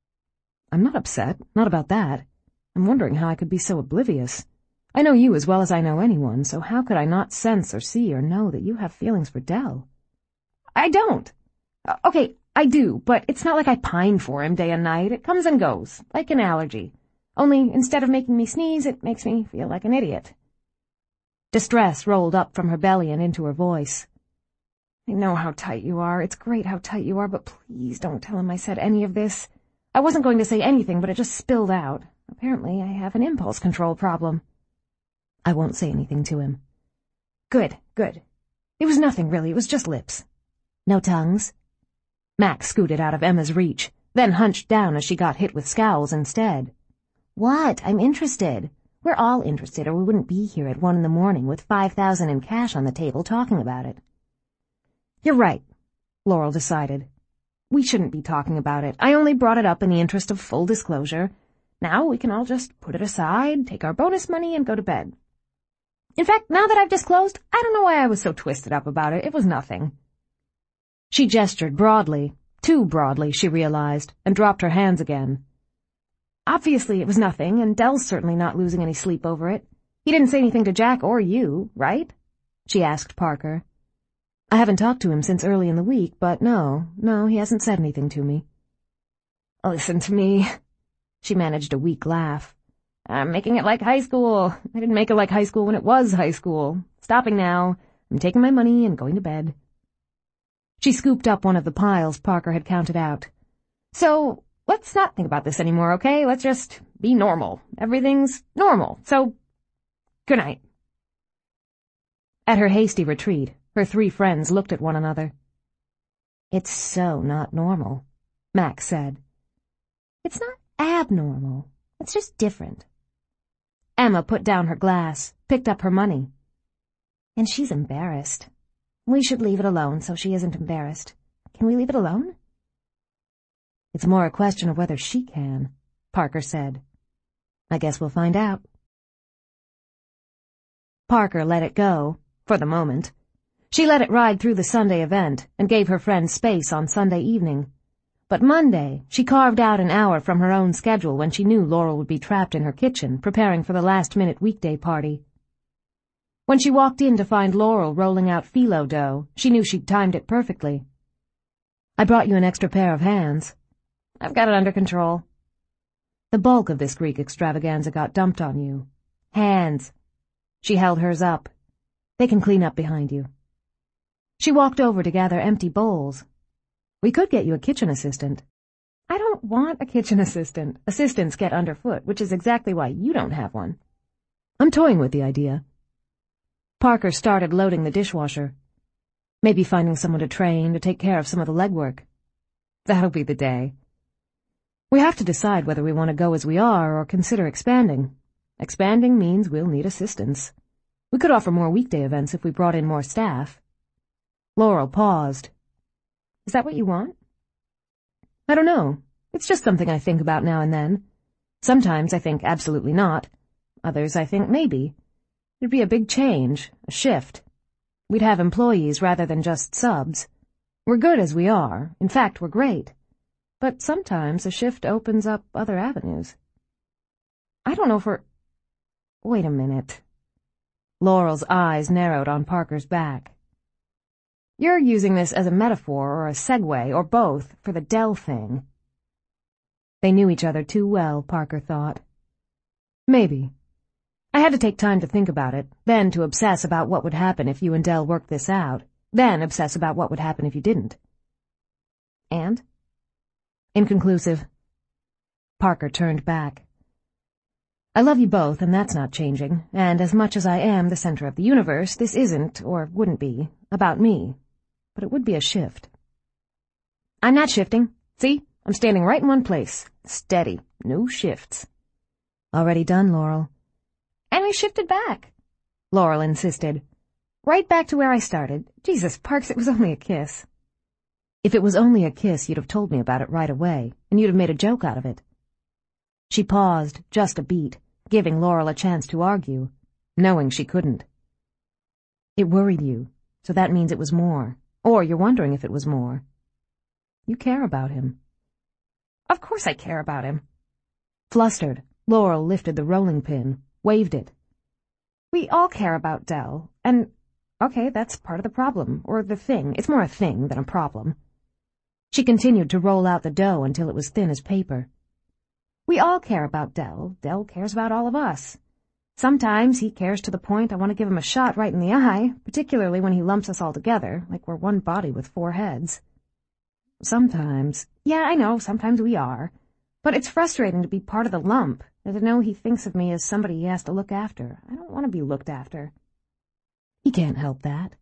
I'm not upset. Not about that. I'm wondering how I could be so oblivious. I know you as well as I know anyone, so how could I not sense or see or know that you have feelings for Dell? I don't. Uh, okay, I do, but it's not like I pine for him day and night. It comes and goes, like an allergy. Only instead of making me sneeze, it makes me feel like an idiot. Distress rolled up from her belly and into her voice. I know how tight you are. It's great how tight you are, but please don't tell him I said any of this. I wasn't going to say anything, but it just spilled out. Apparently, I have an impulse control problem. I won't say anything to him. Good, good. It was nothing, really. It was just lips. No tongues? Mac scooted out of Emma's reach, then hunched down as she got hit with scowls instead. What? I'm interested. We're all interested, or we wouldn't be here at one in the morning with five thousand in cash on the table talking about it. You're right, Laurel decided. We shouldn't be talking about it. I only brought it up in the interest of full disclosure. Now we can all just put it aside, take our bonus money, and go to bed. In fact, now that I've disclosed, I don't know why I was so twisted up about it. It was nothing." She gestured broadly, too broadly, she realized, and dropped her hands again. "Obviously it was nothing, and Dell's certainly not losing any sleep over it. He didn't say anything to Jack or you, right?" she asked Parker. "I haven't talked to him since early in the week, but no, no, he hasn't said anything to me." "Listen to me." She managed a weak laugh. "I'm making it like high school. I didn't make it like high school when it was high school. Stopping now. I'm taking my money and going to bed." She scooped up one of the piles Parker had counted out. "So, let's not think about this anymore, okay? Let's just be normal. Everything's normal. So, good night." At her hasty retreat, her three friends looked at one another. "It's so not normal," Max said. "It's not abnormal. It's just different." Emma put down her glass, picked up her money. "And she's embarrassed. We should leave it alone so she isn't embarrassed. Can we leave it alone?" "It's more a question of whether she can," Parker said. "I guess we'll find out." Parker let it go, for the moment. She let it ride through the Sunday event and gave her friends space on Sunday evening. But Monday, she carved out an hour from her own schedule when she knew Laurel would be trapped in her kitchen preparing for the last-minute weekday party. When she walked in to find Laurel rolling out phyllo dough, she knew she'd timed it perfectly. "I brought you an extra pair of hands." "I've got it under control." "The bulk of this Greek extravaganza got dumped on you. Hands." She held hers up. "They can clean up behind you." She walked over to gather empty bowls. "We could get you a kitchen assistant." "I don't want a kitchen assistant. Assistants get underfoot, which is exactly why you don't have one." "I'm toying with the idea." Parker started loading the dishwasher. "Maybe finding someone to train to take care of some of the legwork." "That'll be the day." "We have to decide whether we want to go as we are or consider expanding. Expanding means we'll need assistants. We could offer more weekday events if we brought in more staff." Laurel paused. "Is that what you want?" "I don't know. It's just something I think about now and then. Sometimes I think absolutely not. Others I think maybe. It'd be a big change, a shift. We'd have employees rather than just subs. We're good as we are. In fact, we're great. But sometimes a shift opens up other avenues. I don't know if we're... Wait a minute." Laurel's eyes narrowed on Parker's back. "You're using this as a metaphor or a segue or both for the Dell thing." They knew each other too well, Parker thought. "Maybe. I had to take time to think about it, then to obsess about what would happen if you and Dell worked this out, then obsess about what would happen if you didn't." "And?" "Inconclusive." Parker turned back. "I love you both, and that's not changing, and as much as I am the center of the universe, this isn't, or wouldn't be, about me. But it would be a shift." "I'm not shifting. See? I'm standing right in one place. Steady. No shifts." "Already done, Laurel." "And we shifted back," Laurel insisted. "Right back to where I started. Jesus, Parks, it was only a kiss." "If it was only a kiss, you'd have told me about it right away, and you'd have made a joke out of it." She paused, just a beat, giving Laurel a chance to argue, knowing she couldn't. "It worried you, so that means it was more. Or you're wondering if it was more. You care about him." "Of course I care about him." Flustered, Laurel lifted the rolling pin, waved it. "We all care about Dell, and, okay, that's part of the problem, or the thing. It's more a thing than a problem." She continued to roll out the dough until it was thin as paper. "We all care about Dell. Dell cares about all of us. Sometimes he cares to the point I want to give him a shot right in the eye, particularly when he lumps us all together, like we're one body with four heads. Sometimes, yeah, I know, sometimes we are. But it's frustrating to be part of the lump, and to know he thinks of me as somebody he has to look after. I don't want to be looked after." "He can't help that."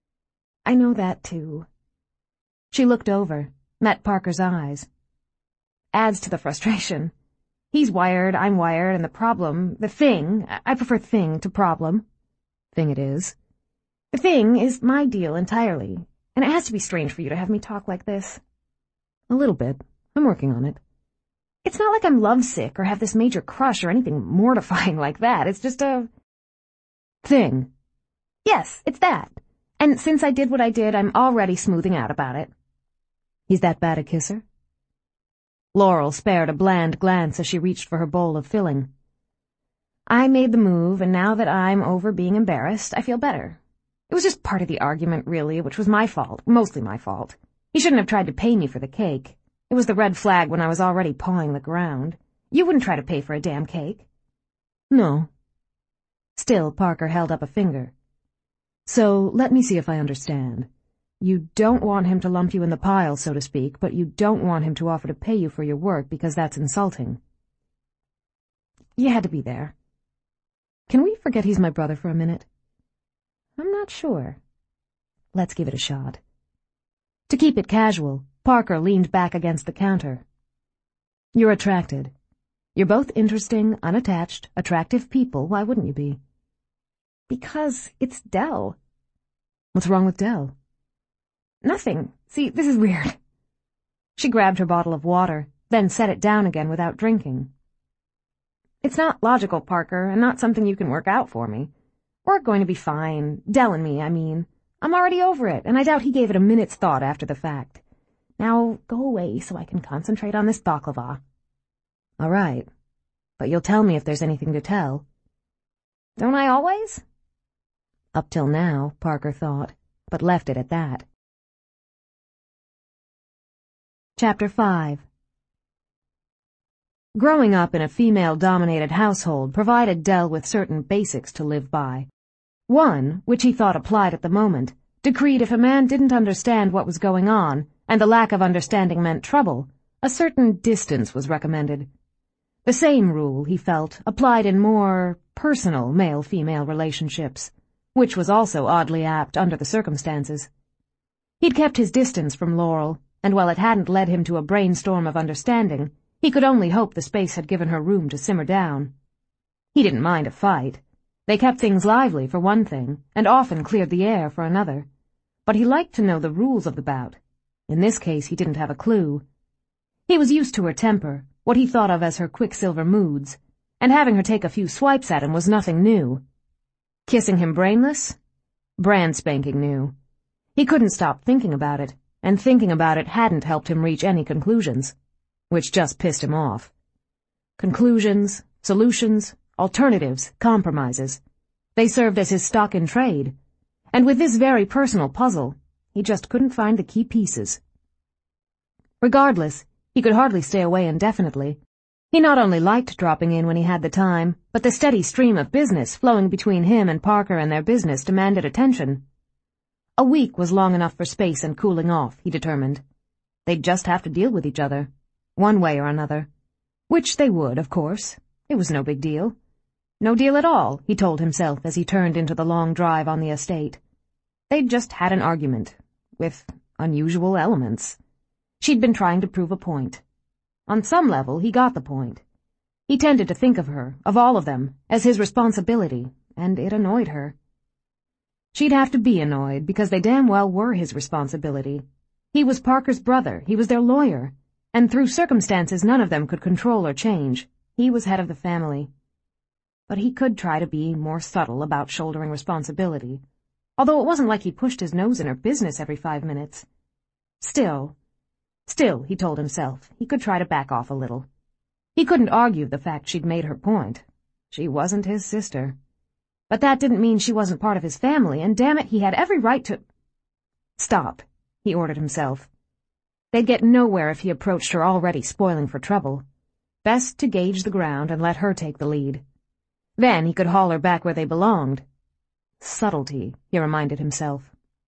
"I know that, too." She looked over, met Parker's eyes. "Adds to the frustration. He's wired, I'm wired, and the problem, the thing, I prefer thing to problem." "Thing it is." "The thing is my deal entirely, and it has to be strange for you to have me talk like this." "A little bit. I'm working on it." It's not like I'm lovesick or have this major crush or anything mortifying like that. It's just a... thing. Yes, it's that. And since I did what I did, I'm already smoothing out about it. He's that bad a kisser? Laurel spared a bland glance as she reached for her bowl of filling. I made the move, and now that I'm over being embarrassed, I feel better. It was just part of the argument, really, which was my fault, mostly my fault. He shouldn't have tried to pay me for the cake. It was the red flag when I was already pawing the ground. You wouldn't try to pay for a damn cake. No. Still, Parker held up a finger. So, let me see if I understand. You don't want him to lump you in the pile, so to speak, but you don't want him to offer to pay you for your work because that's insulting. You had to be there. Can we forget he's my brother for a minute? I'm not sure. Let's give it a shot. To keep it casual, Parker leaned back against the counter. You're attracted. You're both interesting, unattached, attractive people. Why wouldn't you be? Because it's Dell. What's wrong with Dell? Nothing. See, this is weird. She grabbed her bottle of water, then set it down again without drinking. It's not logical, Parker, and not something you can work out for me. We're going to be fine. Dell and me, I mean. I'm already over it, and I doubt he gave it a minute's thought after the fact. Now, go away so I can concentrate on this baklava. All right. But you'll tell me if there's anything to tell. Don't I always? Up till now, Parker thought, but left it at that. Chapter five. Growing up in a female-dominated household provided Dell with certain basics to live by. One, which he thought applied at the moment, decreed if a man didn't understand what was going on, and the lack of understanding meant trouble, a certain distance was recommended. The same rule, he felt, applied in more personal male-female relationships, which was also oddly apt under the circumstances. He'd kept his distance from Laurel, and while it hadn't led him to a brainstorm of understanding, he could only hope the space had given her room to simmer down. He didn't mind a fight. They kept things lively, for one thing, and often cleared the air for another. But he liked to know the rules of the bout. In this case, he didn't have a clue. He was used to her temper, what he thought of as her quicksilver moods, and having her take a few swipes at him was nothing new. Kissing him brainless? Brand spanking new. He couldn't stop thinking about it, and thinking about it hadn't helped him reach any conclusions, which just pissed him off. Conclusions, solutions, alternatives, compromises. They served as his stock in trade, and with this very personal puzzle, he just couldn't find the key pieces. Regardless, he could hardly stay away indefinitely. He not only liked dropping in when he had the time, but the steady stream of business flowing between him and Parker and their business demanded attention. A week was long enough for space and cooling off, he determined. They'd just have to deal with each other, one way or another. Which they would, of course. It was no big deal. No deal at all, he told himself as he turned into the long drive on the estate. They'd just had an argument, with unusual elements. She'd been trying to prove a point. On some level, he got the point. He tended to think of her, of all of them, as his responsibility, and it annoyed her. She'd have to be annoyed, because they damn well were his responsibility. He was Parker's brother, he was their lawyer, and through circumstances none of them could control or change, he was head of the family. But he could try to be more subtle about shouldering responsibility, although it wasn't like he pushed his nose in her business every five minutes. Still, still, he told himself, he could try to back off a little. He couldn't argue the fact she'd made her point. She wasn't his sister. But that didn't mean she wasn't part of his family, and damn it, he had every right to— Stop, he ordered himself. They'd get nowhere if he approached her already spoiling for trouble. Best to gauge the ground and let her take the lead. Then he could haul her back where they belonged. Subtlety, he reminded himself.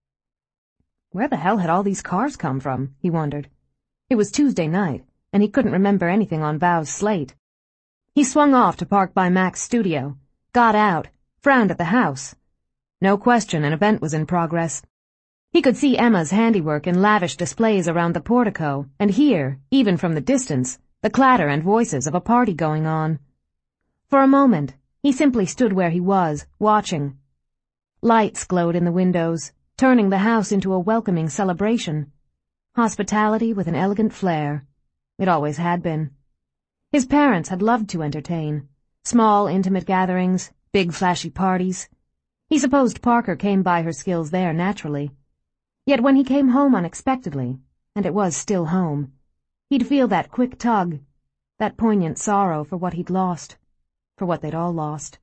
Where the hell had all these cars come from, he wondered. It was Tuesday night, and he couldn't remember anything on Vow's slate. He swung off to park by Mac's studio, got out, frowned at the house. No question an event was in progress. He could see Emma's handiwork in lavish displays around the portico, and hear, even from the distance, the clatter and voices of a party going on. For a moment, he simply stood where he was, watching. Lights glowed in the windows, turning the house into a welcoming celebration. Hospitality with an elegant flair. It always had been. His parents had loved to entertain. Small, intimate gatherings, big, flashy parties. He supposed Parker came by her skills there naturally. Yet when he came home unexpectedly, and it was still home, he'd feel that quick tug, that poignant sorrow for what he'd lost, for what they'd all lost.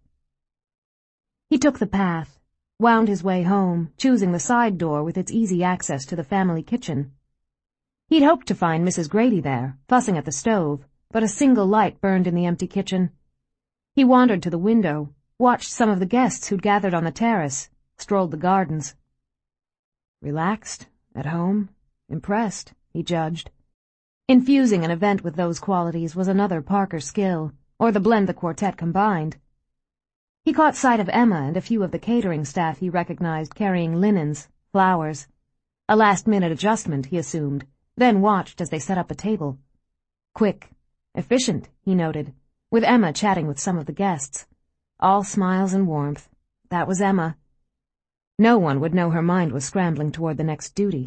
He took the path, wound his way home, choosing the side door with its easy access to the family kitchen. He'd hoped to find Missus Grady there, fussing at the stove, but a single light burned in the empty kitchen. He wandered to the window, watched some of the guests who'd gathered on the terrace, strolled the gardens. Relaxed, at home, impressed, he judged. Infusing an event with those qualities was another Parker skill, or the blend the quartet combined. He caught sight of Emma and a few of the catering staff he recognized carrying linens, flowers. A last-minute adjustment, he assumed, then watched as they set up a table. Quick, efficient, he noted, with Emma chatting with some of the guests. All smiles and warmth. That was Emma. No one would know her mind was scrambling toward the next duty.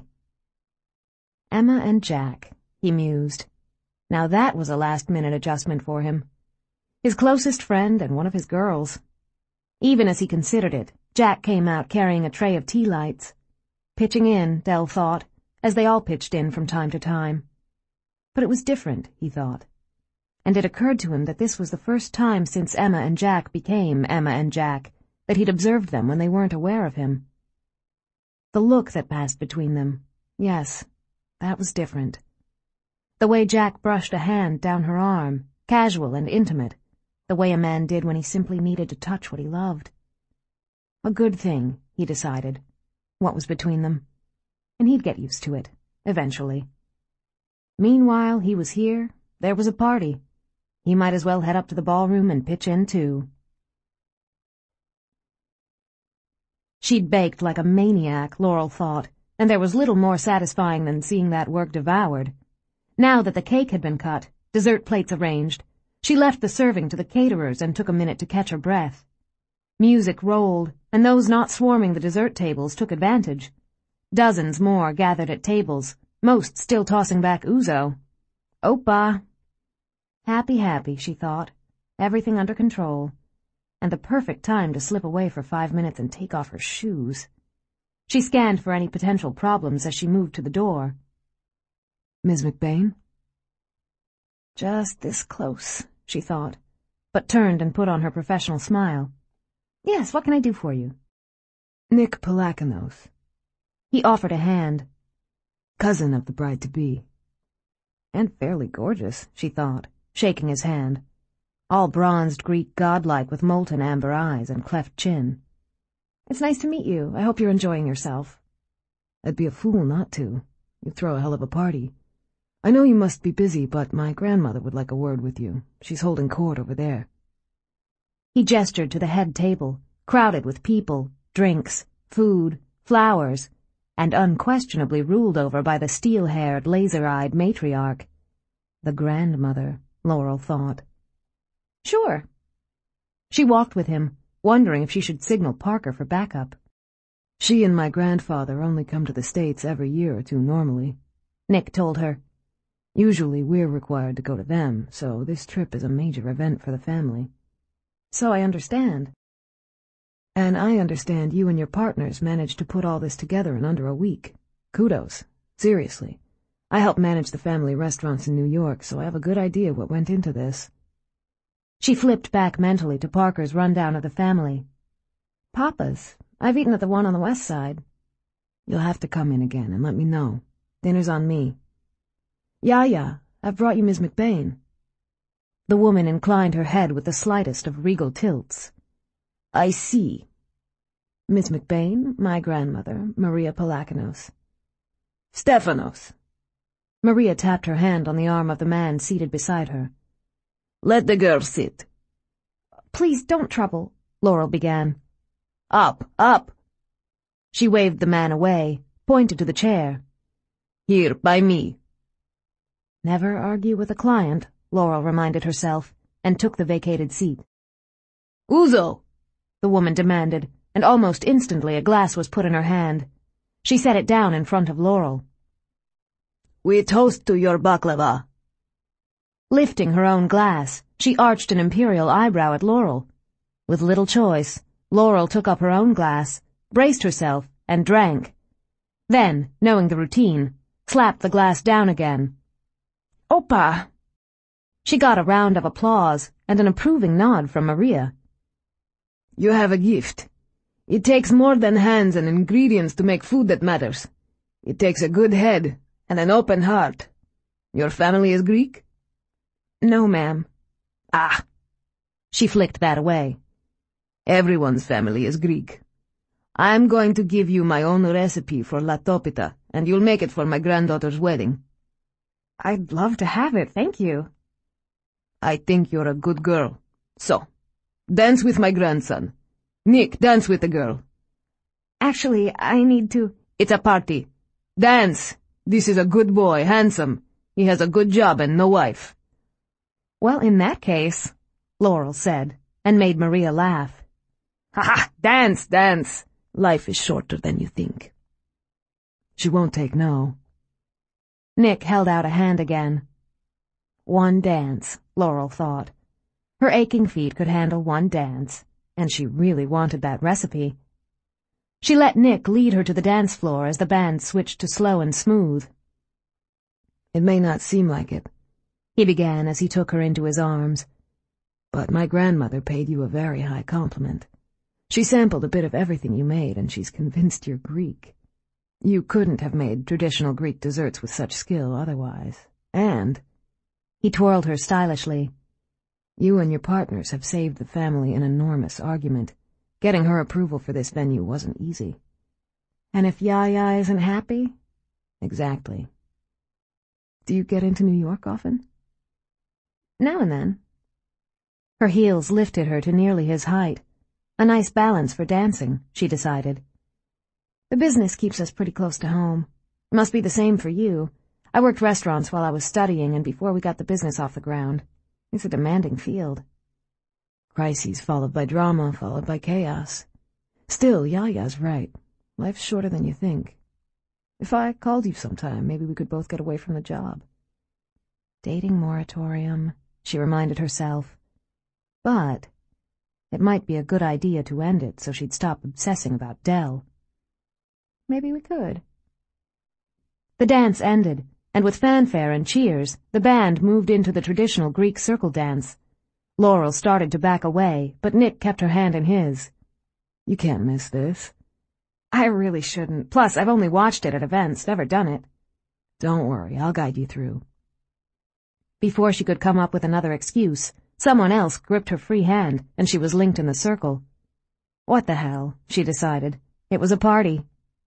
Emma and Jack, he mused. Now that was a last-minute adjustment for him. His closest friend and one of his girls. Even as he considered it, Jack came out carrying a tray of tea lights. Pitching in, Dell thought, as they all pitched in from time to time. But it was different, he thought. And it occurred to him that this was the first time since Emma and Jack became Emma and Jack that he'd observed them when they weren't aware of him. The look that passed between them, yes, that was different. The way Jack brushed a hand down her arm, casual and intimate, the way a man did when he simply needed to touch what he loved. A good thing, he decided, what was between them, and he'd get used to it, eventually. Meanwhile, he was here, there was a party. He might as well head up to the ballroom and pitch in, too. She'd baked like a maniac, Laurel thought, and there was little more satisfying than seeing that work devoured. Now that the cake had been cut, dessert plates arranged, she left the serving to the caterers and took a minute to catch her breath. Music rolled, and those not swarming the dessert tables took advantage. Dozens more gathered at tables, most still tossing back ouzo. Opa! Happy, happy, she thought. Everything under control. And the perfect time to slip away for five minutes and take off her shoes. She scanned for any potential problems as she moved to the door. Miz McBain? Just this close, she thought, but turned and put on her professional smile. Yes, what can I do for you? Nick Palakinos. He offered a hand. Cousin of the bride-to-be. And fairly gorgeous, she thought, shaking his hand. All bronzed Greek godlike with molten amber eyes and cleft chin. It's nice to meet you. I hope you're enjoying yourself. I'd be a fool not to. You throw a hell of a party. I know you must be busy, but my grandmother would like a word with you. She's holding court over there. He gestured to the head table, crowded with people, drinks, food, flowers, and unquestionably ruled over by the steel-haired, laser-eyed matriarch. The grandmother, Laurel thought. Sure. She walked with him, wondering if she should signal Parker for backup. She and my grandfather only come to the States every year or two normally, Nick told her. Usually we're required to go to them, so this trip is a major event for the family. So I understand. And I understand you and your partners managed to put all this together in under a week. Kudos. Seriously. I help manage the family restaurants in New York, so I have a good idea what went into this. She flipped back mentally to Parker's rundown of the family. Papa's. I've eaten at the one on the west side. You'll have to come in again and let me know. Dinner's on me. Yeah, yeah, I've brought you Miz McBain. The woman inclined her head with the slightest of regal tilts. I see. Miss McBain, my grandmother, Maria Palakinos. Stefanos. Maria tapped her hand on the arm of the man seated beside her. Let the girl sit. Please don't trouble, Laurel began. Up, up. She waved the man away, pointed to the chair. Here, by me. Never argue with a client, Laurel reminded herself, and took the vacated seat. Ouzo, the woman demanded, and almost instantly a glass was put in her hand. She set it down in front of Laurel. We toast to your baklava. Lifting her own glass, she arched an imperial eyebrow at Laurel. With little choice, Laurel took up her own glass, braced herself, and drank. Then, knowing the routine, slapped the glass down again. Opa! She got a round of applause and an approving nod from Maria. You have a gift. It takes more than hands and ingredients to make food that matters. It takes a good head and an open heart. Your family is Greek? No, ma'am. Ah! She flicked that away. Everyone's family is Greek. I'm going to give you my own recipe for latopita, and you'll make it for my granddaughter's wedding. I'd love to have it, thank you. I think you're a good girl. So, dance with my grandson. Nick, dance with the girl. Actually, I need to... It's a party. Dance! This is a good boy, handsome. He has a good job and no wife. Well, in that case, Laurel said, and made Maria laugh. Ha ha! Dance, dance! Life is shorter than you think. She won't take no. Nick held out a hand again. One dance, Laurel thought. Her aching feet could handle one dance, and she really wanted that recipe. She let Nick lead her to the dance floor as the band switched to slow and smooth. It may not seem like it, he began as he took her into his arms, but my grandmother paid you a very high compliment. She sampled a bit of everything you made, and she's convinced you're Greek. You couldn't have made traditional Greek desserts with such skill otherwise. And, he twirled her stylishly, you and your partners have saved the family an enormous argument. Getting her approval for this venue wasn't easy. And if Yaya isn't happy? Exactly. Do you get into New York often? Now and then. Her heels lifted her to nearly his height. A nice balance for dancing, she decided. The business keeps us pretty close to home. It must be the same for you. I worked restaurants while I was studying and before we got the business off the ground. It's a demanding field. Crises followed by drama, followed by chaos. Still, Yaya's right. Life's shorter than you think. If I called you sometime, maybe we could both get away from the job. Dating moratorium, she reminded herself. But it might be a good idea to end it so she'd stop obsessing about Dell. Maybe we could. The dance ended, and with fanfare and cheers, the band moved into the traditional Greek circle dance. Laurel started to back away, but Nick kept her hand in his. You can't miss this. I really shouldn't. Plus, I've only watched it at events, never done it. Don't worry, I'll guide you through. Before she could come up with another excuse, someone else gripped her free hand, and she was linked in the circle. What the hell, she decided. It was a party.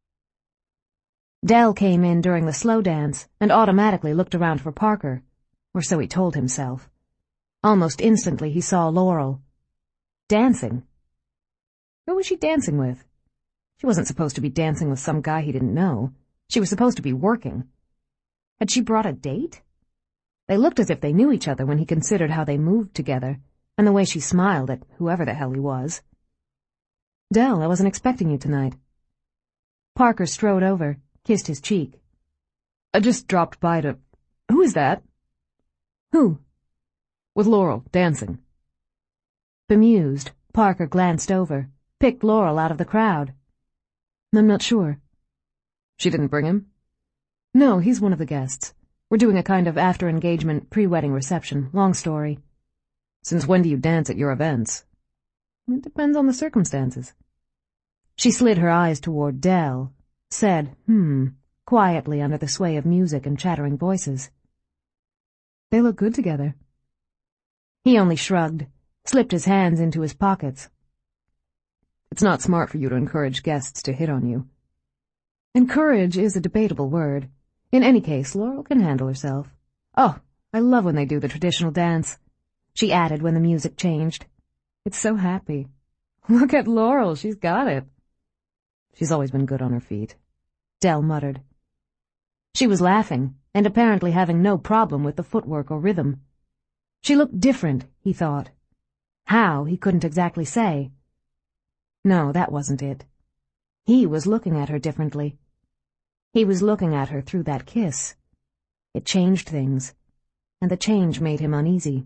Dell came in during the slow dance and automatically looked around for Parker, or so he told himself. Almost instantly he saw Laurel. Dancing. Who was she dancing with? She wasn't supposed to be dancing with some guy he didn't know. She was supposed to be working. Had she brought a date? They looked as if they knew each other when he considered how they moved together, and the way she smiled at whoever the hell he was. Dell, I wasn't expecting you tonight. Parker strode over, kissed his cheek. I just dropped by to... Who is that? Who? With Laurel, dancing. Bemused, Parker glanced over, picked Laurel out of the crowd. I'm not sure. She didn't bring him? No, he's one of the guests. We're doing a kind of after-engagement, pre-wedding reception. Long story. Since when do you dance at your events? It depends on the circumstances. She slid her eyes toward Dell, said, hmm, quietly under the sway of music and chattering voices. They look good together. He only shrugged, slipped his hands into his pockets. It's not smart for you to encourage guests to hit on you. Encourage is a debatable word. In any case, Laurel can handle herself. Oh, I love when they do the traditional dance, she added when the music changed. It's so happy. Look at Laurel, she's got it. She's always been good on her feet, Dell muttered. She was laughing, and apparently having no problem with the footwork or rhythm. She looked different, he thought. How, he couldn't exactly say. No, that wasn't it. He was looking at her differently. He was looking at her through that kiss. It changed things. and the change made him uneasy.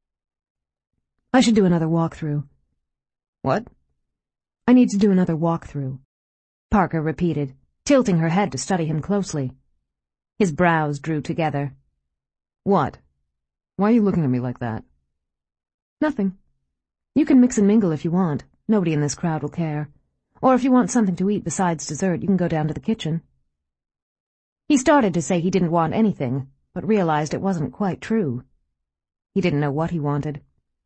I should do another walkthrough. What? I need to do another walkthrough, Parker repeated, tilting her head to study him closely. His brows drew together. What? Why are you looking at me like that? Nothing. You can mix and mingle if you want. Nobody in this crowd will care. Or if you want something to eat besides dessert, you can go down to the kitchen. He started to say he didn't want anything, but realized it wasn't quite true. He didn't know what he wanted.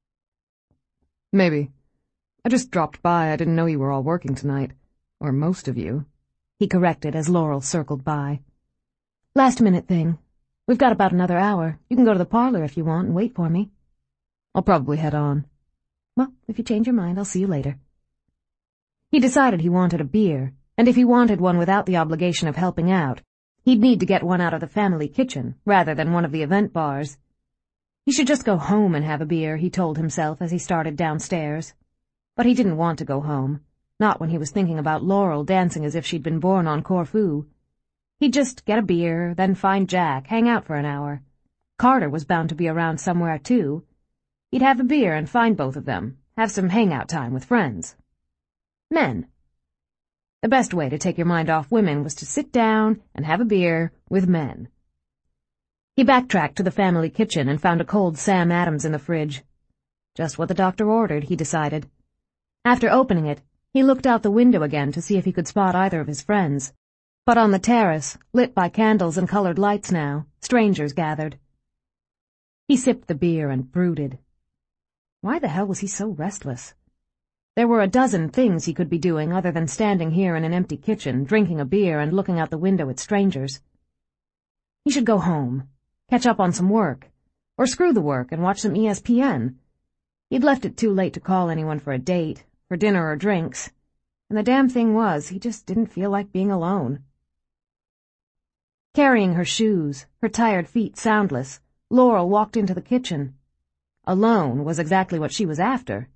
Maybe. I just dropped by. I didn't know you were all working tonight. Or most of you, he corrected as Laurel circled by. Last-minute thing. We've got about another hour. You can go to the parlor if you want and wait for me. I'll probably head on. Well, if you change your mind, I'll see you later. He decided he wanted a beer, and if he wanted one without the obligation of helping out, he'd need to get one out of the family kitchen, rather than one of the event bars. He should just go home and have a beer, he told himself as he started downstairs. But he didn't want to go home, not when he was thinking about Laurel dancing as if she'd been born on Corfu. He'd just get a beer, then find Jack, hang out for an hour. Carter was bound to be around somewhere, too. He'd have a beer and find both of them, have some hangout time with friends. Men. The best way to take your mind off women was to sit down and have a beer with men. He backtracked to the family kitchen and found a cold Sam Adams in the fridge. Just what the doctor ordered, he decided. After opening it, he looked out the window again to see if he could spot either of his friends. But on the terrace, lit by candles and colored lights now, strangers gathered. He sipped the beer and brooded. Why the hell was he so restless? There were a dozen things he could be doing other than standing here in an empty kitchen, drinking a beer and looking out the window at strangers. He should go home, catch up on some work, or screw the work and watch some E S P N. He'd left it too late to call anyone for a date, for dinner or drinks, and the damn thing was, he just didn't feel like being alone. Carrying her shoes, her tired feet soundless, Laurel walked into the kitchen. Alone was exactly what she was after.